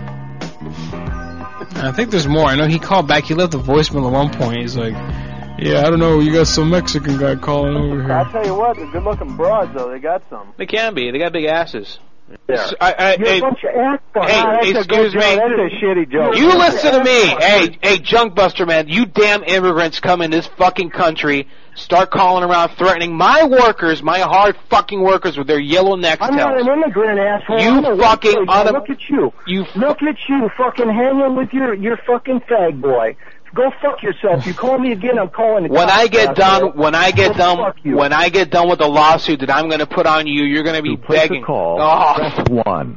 I think there's more. I know he called back. He left a voicemail at one point. He's like, yeah, I don't know. You got some Mexican guy calling over I'll here. tell you what, they're good-looking broads, though. They got some. They can be. They got big asses. Yeah. I, I, You're hey, a bunch of ass fucks. hey, Ah, that's a good excuse joke. me. That's a shitty joke. You listen to me. Hey, hey, Junk Buster, man. You damn immigrants come in this fucking country, start calling around, threatening my workers, my hard fucking workers with their yellow neck I'm not tails. an immigrant, asshole. You I'm a fucking white person. un- Look at you. You Look at you fucking hanging with your, your fucking fag boy. Go fuck yourself. You call me again, I'm calling the When cops, I get asshole. done, when I get Go done, fuck you. when I get done with the lawsuit that I'm going to put on you, you're going to be To place begging. a call. Oh, Press one.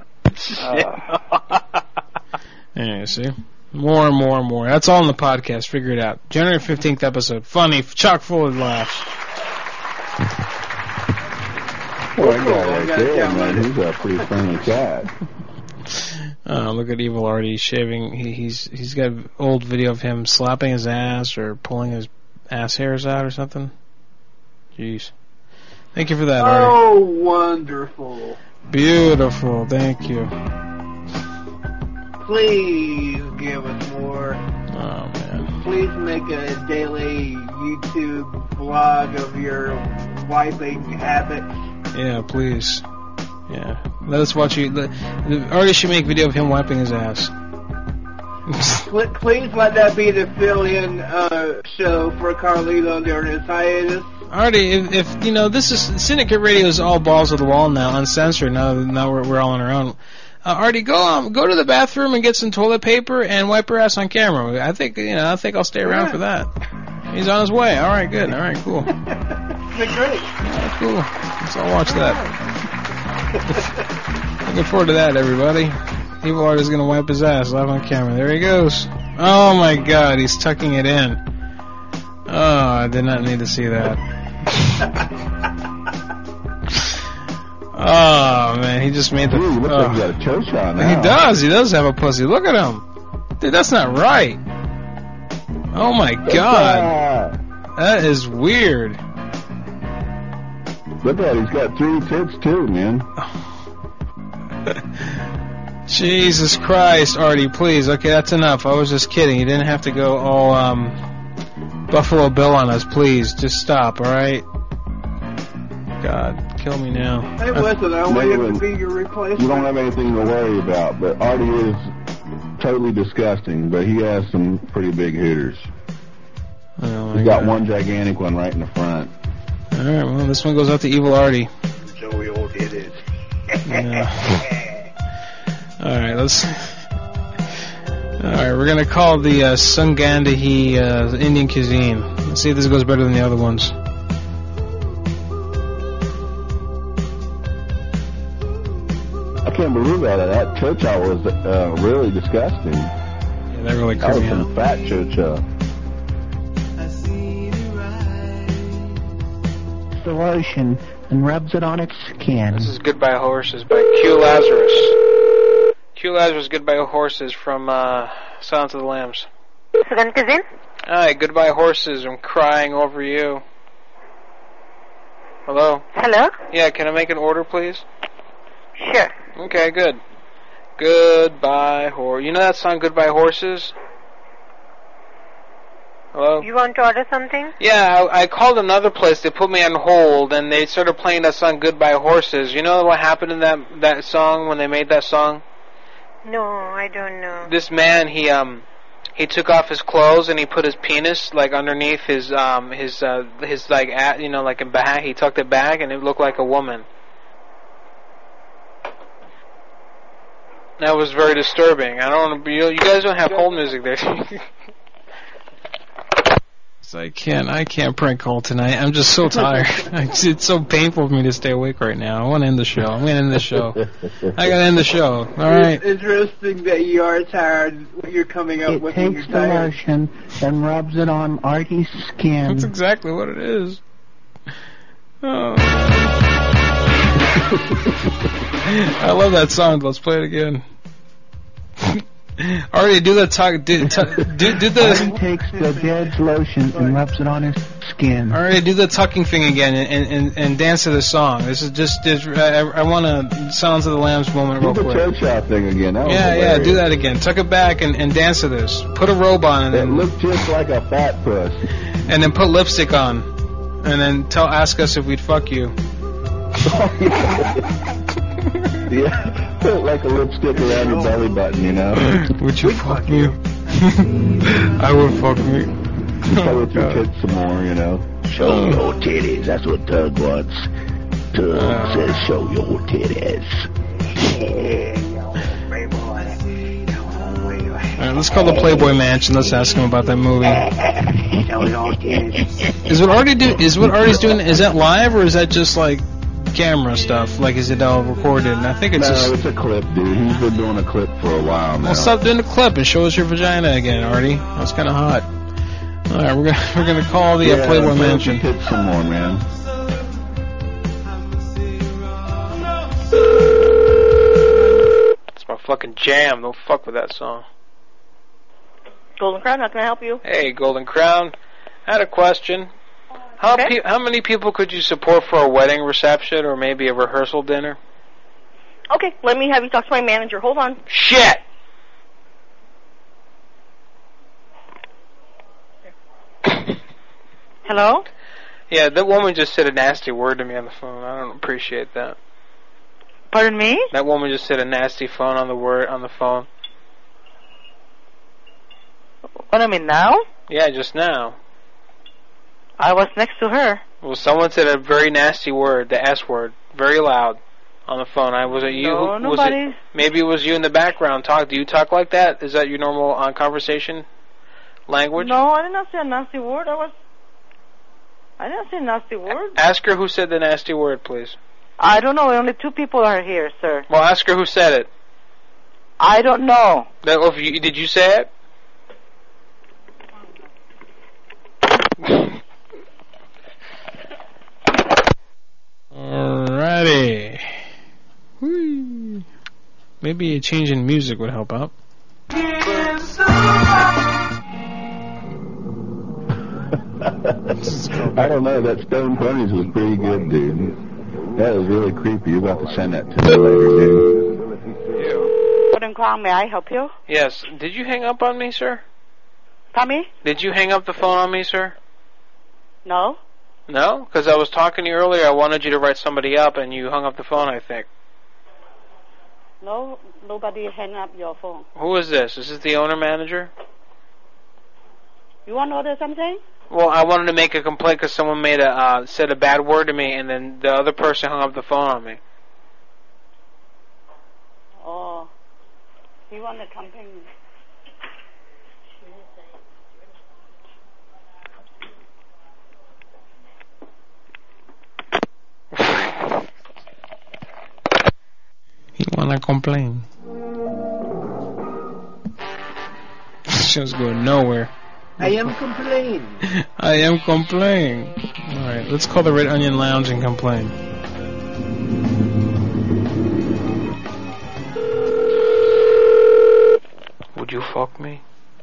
Yeah, see? More and more and more. That's all in the podcast. Figure it out. January fifteenth episode. Funny. Chock full of laughs. Well, that guy right there, man, he's a pretty friendly cat. Oh, look at Evil Artie shaving. He, he's he's got an old video of him slapping his ass or pulling his ass hairs out or something. Jeez. Thank you for that, Artie. Oh, wonderful. Beautiful. Thank you. Please give us more. Oh, man. Please make a daily YouTube vlog of your wiping habits. Yeah, please. Yeah. Let us watch you. Let, Artie should make a video of him wiping his ass. Pl- Please let that be the fill-in uh, show for Carlito during his hiatus. Artie, if, if you know, this is Syndicate Radio is all balls to the wall now, uncensored. Now, now we're we're all on our own. Uh, Artie, go um, go to the bathroom and get some toilet paper and wipe her ass on camera. I think you know. I think I'll stay around Yeah. for that. He's on his way. All right, good. All right, cool. It's great. Yeah, cool. Let's all watch that. Looking forward to that, everybody. Evil Art is going to wipe his ass live on camera. There he goes. Oh, my God. He's tucking it in. Oh, I did not need to see that. Oh, man. He just made the... Dude, he looks oh. like he got a church on now. He does. He does have a pussy. Look at him. Dude, that's not right. Oh, my God. That is weird. Look at it. He's got three tits, too, man. Jesus Christ, Artie, please. Okay, that's enough. I was just kidding. You didn't have to go all um, Buffalo Bill on us. Please, just stop, all right? God, kill me now. Hey, listen, I want him to be your replacement. You don't have anything to worry about, but Artie is totally disgusting, but he has some pretty big hooters. Oh, He's got one gigantic one right in the front. All right, well, this one goes out to Evil Artie. Joey old did it. Yeah. All right, let's. All right, we're gonna call the uh, Sungandahi uh, Indian cuisine. Let's see if this goes better than the other ones. I can't believe that. That chow was uh, really disgusting. Yeah, that really That creeped was me some out. fat chow. The lotion and rubs it on its skin. This is Goodbye Horses by Q Lazarus. Q Lazarus, Goodbye Horses from uh, Silence of the Lambs. Sudan Cuisine? Hi, Goodbye Horses. I'm crying over you. Hello? Hello? Yeah, can I make an order, please? Sure. Okay, good. Goodbye Horse. You know that song, Goodbye Horses? Hello? You want to order something? Yeah, I, I called another place. They put me on hold, and they started playing that song, Goodbye Horses. You know what happened in that that song when they made that song? No, I don't know. This man, he um, he took off his clothes and he put his penis like underneath his um, his uh, his like at, you know, like a bag. He tucked it back, and it looked like a woman. That was very disturbing. I don't. You, you guys don't have hold music there. So I can't, I can't prank call tonight. I'm just so tired. It's, it's so painful for me to stay awake right now. I want to end the show. I'm going to end the show. I got to end the show. All right. It's interesting that you are tired. What you're coming up It with when takes you're the tired. lotion and rubs it on Artie's skin. That's exactly what it is. Oh. I love that song. Let's play it again. Artie, do the talk. Do, t- do, do the. Artie takes the dead lotion and rubs it on his skin. Alright, do the tucking thing again and, and, and dance to the song. This is just, just I, I want a Silence of the Lambs moment Do real the quick. church out thing again. That was Yeah, yeah, hilarious. do that again. Tuck it back and, and dance to this. Put a robe on and It then looked just like a fat puss. and then put lipstick on, and then tell ask us if we'd fuck you. Yeah, put like a lipstick around your belly button, you know. Would you fuck me? I would fuck me. Play with your tits some more, you know. Show your titties. That's what Doug wants. Doug Uh. says, "Show your titties." Alright, let's call the Playboy Mansion. Let's ask him about that movie. Is what Artie do? Is what Artie's doing? Is that live or is that just like camera stuff? Like, is it all recorded? And I think it's no, just. it's a clip, dude. He's been doing a clip for a while now. Well, stop doing the clip and show us your vagina again, Artie. That's kind of hot. All right, we're gonna we're gonna call the yeah, uh, Playboy play with Mansion. your tits some more, man. fucking jam. Don't fuck with that song. Golden Crown, how can I help you? Hey, Golden Crown. I had a question. How Okay. pe- how many people could you support for a wedding reception or maybe a rehearsal dinner? Okay, let me have you talk to my manager. Hold on. Shit! Hello? Yeah, that woman just said a nasty word to me on the phone. I don't appreciate that. Pardon me? That woman just said a nasty phone on the word on the phone. What, I mean now? Yeah, just now. I was next to her. Well, someone said a very nasty word, the S word, very loud on the phone. I was it you? No, who, was nobody. it, maybe it was you in the background. Talk. Do you talk like that? Is that your normal uh, conversation language? No, I did not say a nasty word. I was... I didn't say a nasty word. Ask her who said the nasty word, please. I don't know. Only two people are here, sir. Well, ask her who said it. I don't know. That, oh, you, did you say it? Alrighty. Whee. Maybe a change in music would help out. I don't know, that Stone Ponies was pretty good, dude. That was really creepy. You're about to send that to me later, dude. Golden Crown, may I help you? Yes. Did you hang up on me, sir? Tommy? Did you hang up the phone on me, sir? No? No? Because I was talking to you earlier. I wanted you to write somebody up, and you hung up the phone, I think. No, nobody hang up your phone. Who is this? Is this the owner-manager? You want to order something? Well, I wanted to make a complaint because someone made a uh, said a bad word to me, and then the other person hung up the phone on me. Oh, you want to complain? You wanna complain? Show's going nowhere. I am complaining. I am complaining. Alright, let's call the Red Onion Lounge and complain. Would you fuck me?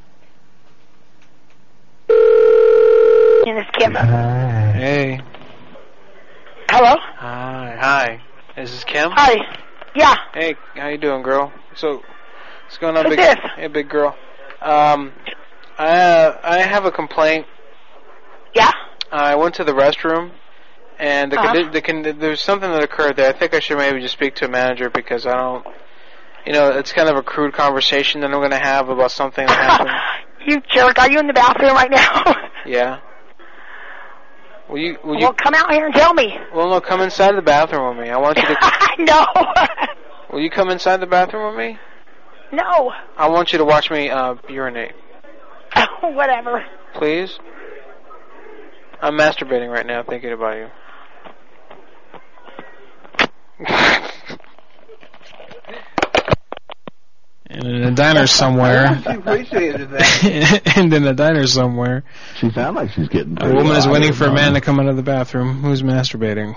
And it's Kim. Hey. Hello? Hi. Hi. Is this Kim? Hi. Yeah. Hey, how you doing, girl? So, what's going on, Who's big? this? Hey, big girl. Um, I uh, I have a complaint. Yeah. I went to the restroom, and the, Uh-huh. condi- the con- there's something that occurred there. I think I should maybe just speak to a manager because I don't. You know, it's kind of a crude conversation that I'm going to have about something that happened. You jerk. Are you in the bathroom right now? Yeah. Will you? Will you? Well, come out here and tell me. Well, no, come inside the bathroom with me. I want you to. No. Will you come inside the bathroom with me? No. I want you to watch me uh, urinate. Whatever. Please? I'm masturbating right now thinking about you. And in a diner somewhere. She appreciated that. And in a diner somewhere. She sounds like she's getting A woman is hot. waiting for a man to come out of the bathroom who's masturbating.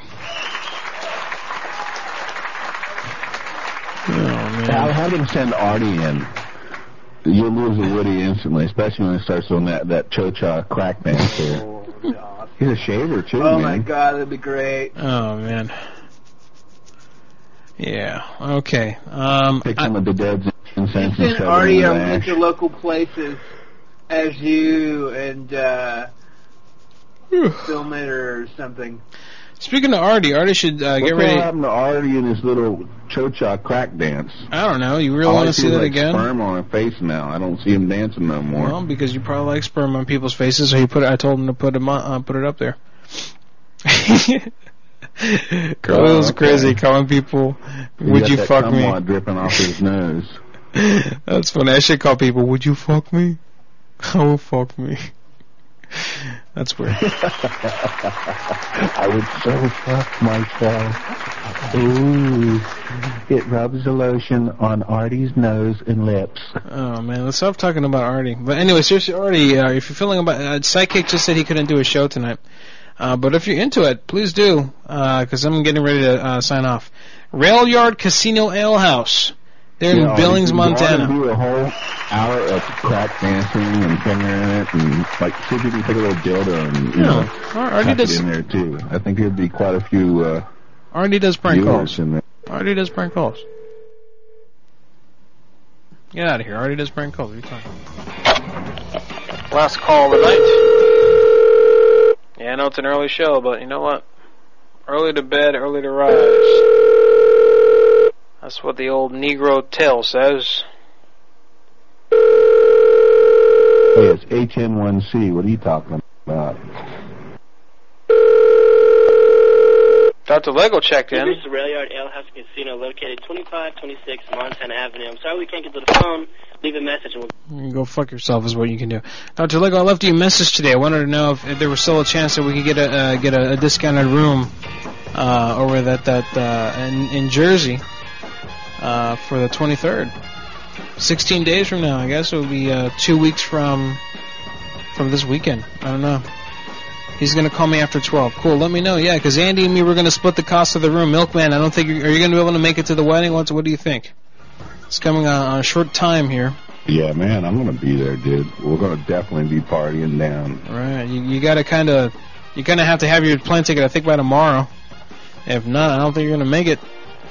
Oh, man. I'll have him send Artie in. You'll lose a Woody instantly, especially when he starts doing that, that cho-cha crack dance there. He's a shaver, too, Oh man. my god, that'd be great. Oh, man. Yeah, okay. Um, Pick some of the dead incense and Send shove it Artie in the on ash. into local places as you and uh, film it or something. Speaking of Artie, Artie should uh, get What's ready. what happened to Artie and his little cho-cha crack dance? I don't know. You really All want I to see is that like again? sperm on her face now. I don't see him dancing no more. Well, because you probably like sperm on people's faces, so he put. It, I told him to put him on, uh, put it up there. Girl, it was okay. crazy calling people. He Would got you that fuck cum me? wad dripping off his nose. That's funny. I should call people. Would you fuck me? Oh, fuck me. That's weird. I would so fuck myself. Ooh. It rubs the lotion on Artie's nose and lips. Oh man, let's stop talking about Artie. But anyway, seriously, Artie, uh, if you're feeling about, uh, Psychic just said he couldn't do a show tonight. Uh, but if you're into it, please do, because I'm getting ready to uh, sign off. Rail Yard Casino Ale House They're in You know, Billings, you can go out Montana. and do a whole hour of crack dancing and fingering it, and like see if you can take a little dildo and you Yeah. know Artie tuck it does- in there too. I think there'd be quite a few. Uh, Artie does prank viewers calls. in there. Artie does prank calls. Get out of here. Artie does prank calls. What are you talking about? Last call of the night. Yeah, I know it's an early show, but you know what? Early to bed, early to rise. That's what the old Negro tale says. Hey, it's H N one C. What are you talking about? Doctor Lego checked in. This is the Rail Yard Ale House Casino located twenty-five twenty-six Montana Avenue. I'm sorry we can't get to the phone. Leave a message and we'll... You can go fuck yourself is what you can do. Doctor Lego, I left you a message today. I wanted to know if, if there was still a chance that we could get a uh, get a, a discounted room uh, over that that uh, in, in Jersey uh, for the twenty-third. Sixteen days from now, I guess it will be uh, two weeks from from this weekend. I don't know. He's gonna call me after twelve. Cool. Let me know. Yeah, because Andy and me were gonna split the cost of the room. Milkman, I don't think you're, are you gonna be able to make it to the wedding? What what do you think? It's coming on, on a short time here. Yeah, man, I'm gonna be there, dude. We're gonna definitely be partying down. Right. You you gotta kind of you kind of have to have your plane ticket. I think by tomorrow. If not, I don't think you're gonna make it.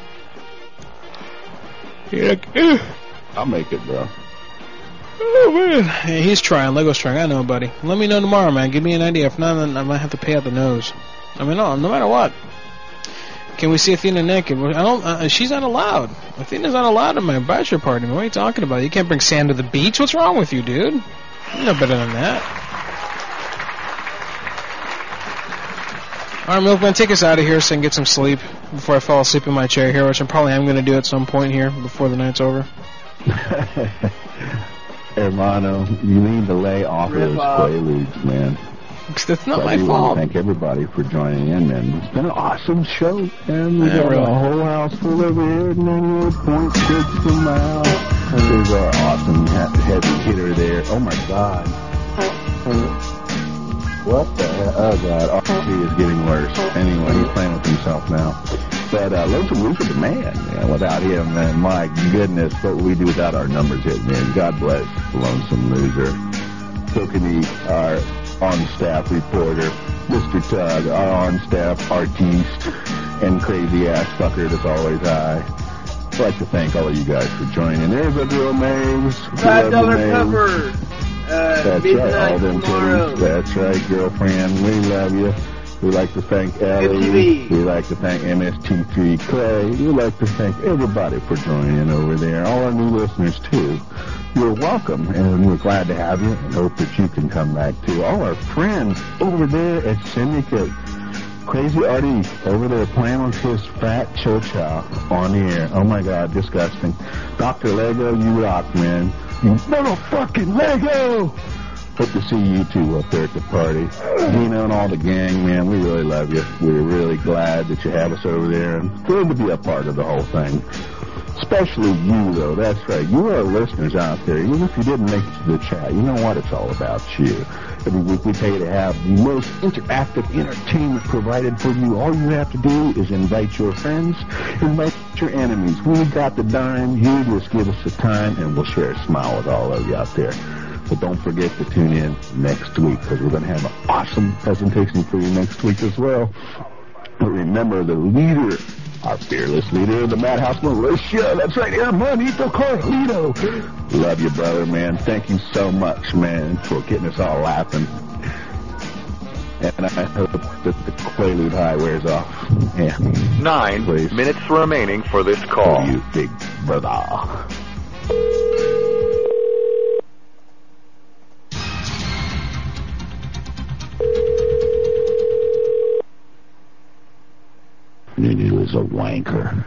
Yeah. I'll make it, bro. Oh, man. Hey, he's trying. Lego's trying. I know, buddy. Let me know tomorrow, man. Give me an idea. If not, then I might have to pay out the nose. I mean, no, no matter what. Can we see Athena naked? I don't. Uh, she's not allowed. Athena's not allowed in my bachelor party. Man. What are you talking about? You can't bring sand to the beach. What's wrong with you, dude? You're no better than that. All right, Milkman, take us out of here so I can get some sleep before I fall asleep in my chair here, which I probably am going to do at some point here before the night's over. Hermano, you need to lay off Rip those off. Quaaludes, man. That's not So my I do want fault. to thank everybody for joining in, man. It's been an awesome show, and we Yeah, got really. a whole house full over here, and then we'll point six from out. And there's our awesome he- heavy hitter there. Oh my God. What the hell? Oh God, R C is getting worse. Anyway, he's playing with himself now. But uh, Lonesome Loser the man, man. Without him, man, my goodness, what would we do without our numbers hit, man? God bless Lonesome Loser. Tokenie, our on-staff reporter, Mister Tug, our on-staff artiste, and crazy-ass fucker that's always high. I'd like to thank all of you guys for joining. There's a girl, Maves. Five dollar cover. Uh, That's right, midnight all them tomorrow. titties. That's right, girlfriend. We love you. We'd like to thank Ellie. M T V. We'd like to thank M S T three Clay. We'd like to thank everybody for joining over there. All our new listeners, too. You're welcome, and we're glad to have you, and hope that you can come back, too. All our friends over there at Syndicate. Crazy Artie over there playing with his fat cho-chow on the air. Oh, my God, disgusting. Doctor Lego, you rock, man. You motherfucking Lego! Hope to see you two up there at the party. Dino and all the gang, man, we really love you. We're really glad that you have us over there and thrilled to be a part of the whole thing. Especially you, though. That's right. You are listeners out there. Even if you didn't make it to the chat, you know what? It's all about you. Every week we pay to have the most interactive entertainment provided for you. All you have to do is invite your friends, invite your enemies. We got the dime. You just give us the time, and we'll share a smile with all of you out there. But don't forget to tune in next week, because we're going to have an awesome presentation for you next week as well. But remember, the leader, our fearless leader of the Madhouse Militia, that's right, Hermanito Carlito. Love you, brother, man. Thank you so much, man, for getting us all laughing. And I hope that the Quaalude high wears off. Yeah. Nine Please. minutes remaining for this call. You big brother. He was a wanker.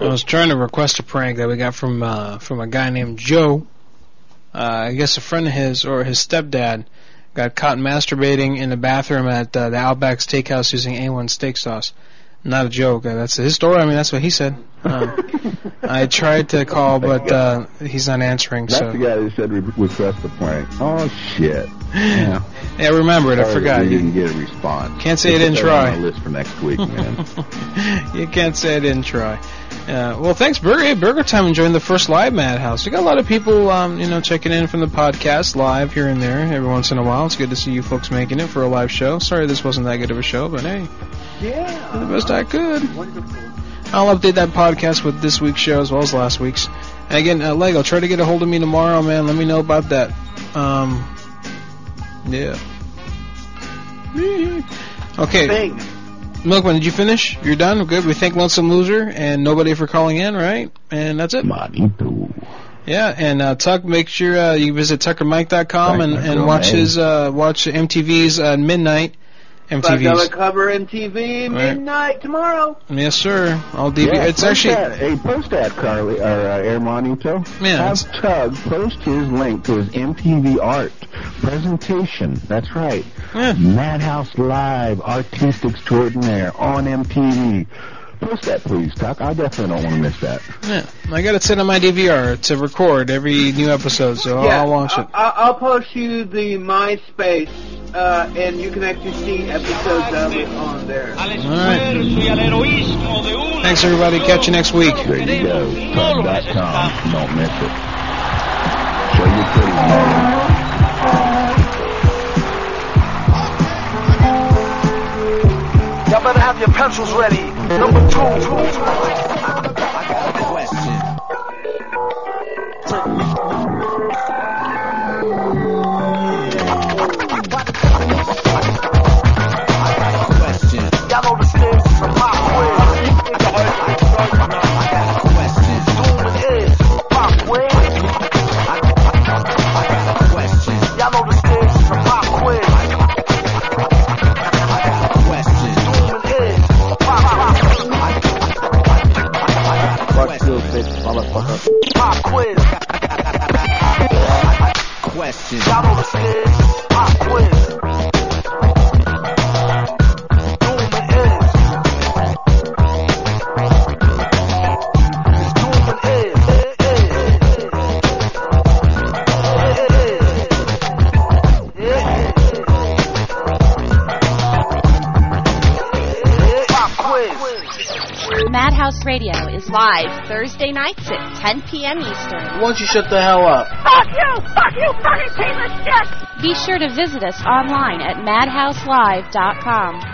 I was trying to request a prank that we got from uh, from a guy named Joe. Uh, I guess a friend of his or his stepdad got caught masturbating in the bathroom at uh, the Outback Steakhouse using A one steak sauce. Not a joke. Uh, that's his story. I mean, that's what he said. Um, I tried to call, but uh, he's not answering. That's so the guy who said re- request the prank. Oh shit! Yeah, yeah, I remember it. I Sorry forgot. that we You didn't get a response. can't say We'll I didn't put that try. on the list for next week, man. You can't say I didn't try. Uh, well, thanks, Burger. Hey, Burger Time enjoying the first live Madhouse. We got a lot of people, um, you know, checking in from the podcast live here and there every once in a while. It's good to see you folks making it for a live show. Sorry this wasn't that good of a show, but hey, Yeah. did the best I could. Wonderful. I'll update that podcast with this week's show as well as last week's. And again, uh, Lego, try to get a hold of me tomorrow, man. Let me know about that. Um, yeah. Okay. Thing. Milkman, did you finish? You're done? Good. We thank Lonesome Loser and nobody for calling in, right? And that's it. Manito. Yeah, and uh, Tuck, make sure uh, you visit tucker mike dot com and, and watch his uh, watch M T V's uh, Midnight. M T Five dollar V's. cover M T V midnight tomorrow. Yes, sir. All D V. Yeah, it's post actually. that. Hey, post that, Carly, or uh, Hermanito. Yeah, Have Tug post his link to his M T V art presentation. That's right. Yeah. Madhouse Live, Artiste Extraordinaire on M T V. Post that, please, Tuck. I definitely don't want to miss that. Yeah, I got it set on my D V R to record every new episode, so Yeah, I'll watch it. I- I'll post you the MySpace, uh, and you can actually see episodes of it on there. All right. Thanks, everybody. Catch you next week. There you go. Tug dot com. Don't miss it. Show your pretty man. Y'all better have your pencils ready. Number two. I got a question. Y'all know the stage is a pop quiz. I got a question. Doom is pop quiz. I got a question. Y'all know the stage is a pop quiz. I got a question. Doom is pop quiz. Pop quiz. Question. Y'all know the stage. Pop quiz. Madhouse Radio is live Thursday nights at ten p.m. Eastern. Why don't you shut the hell up? Fuck you! Fuck you! Fucking piece of shit! Be sure to visit us online at madhouse live dot com.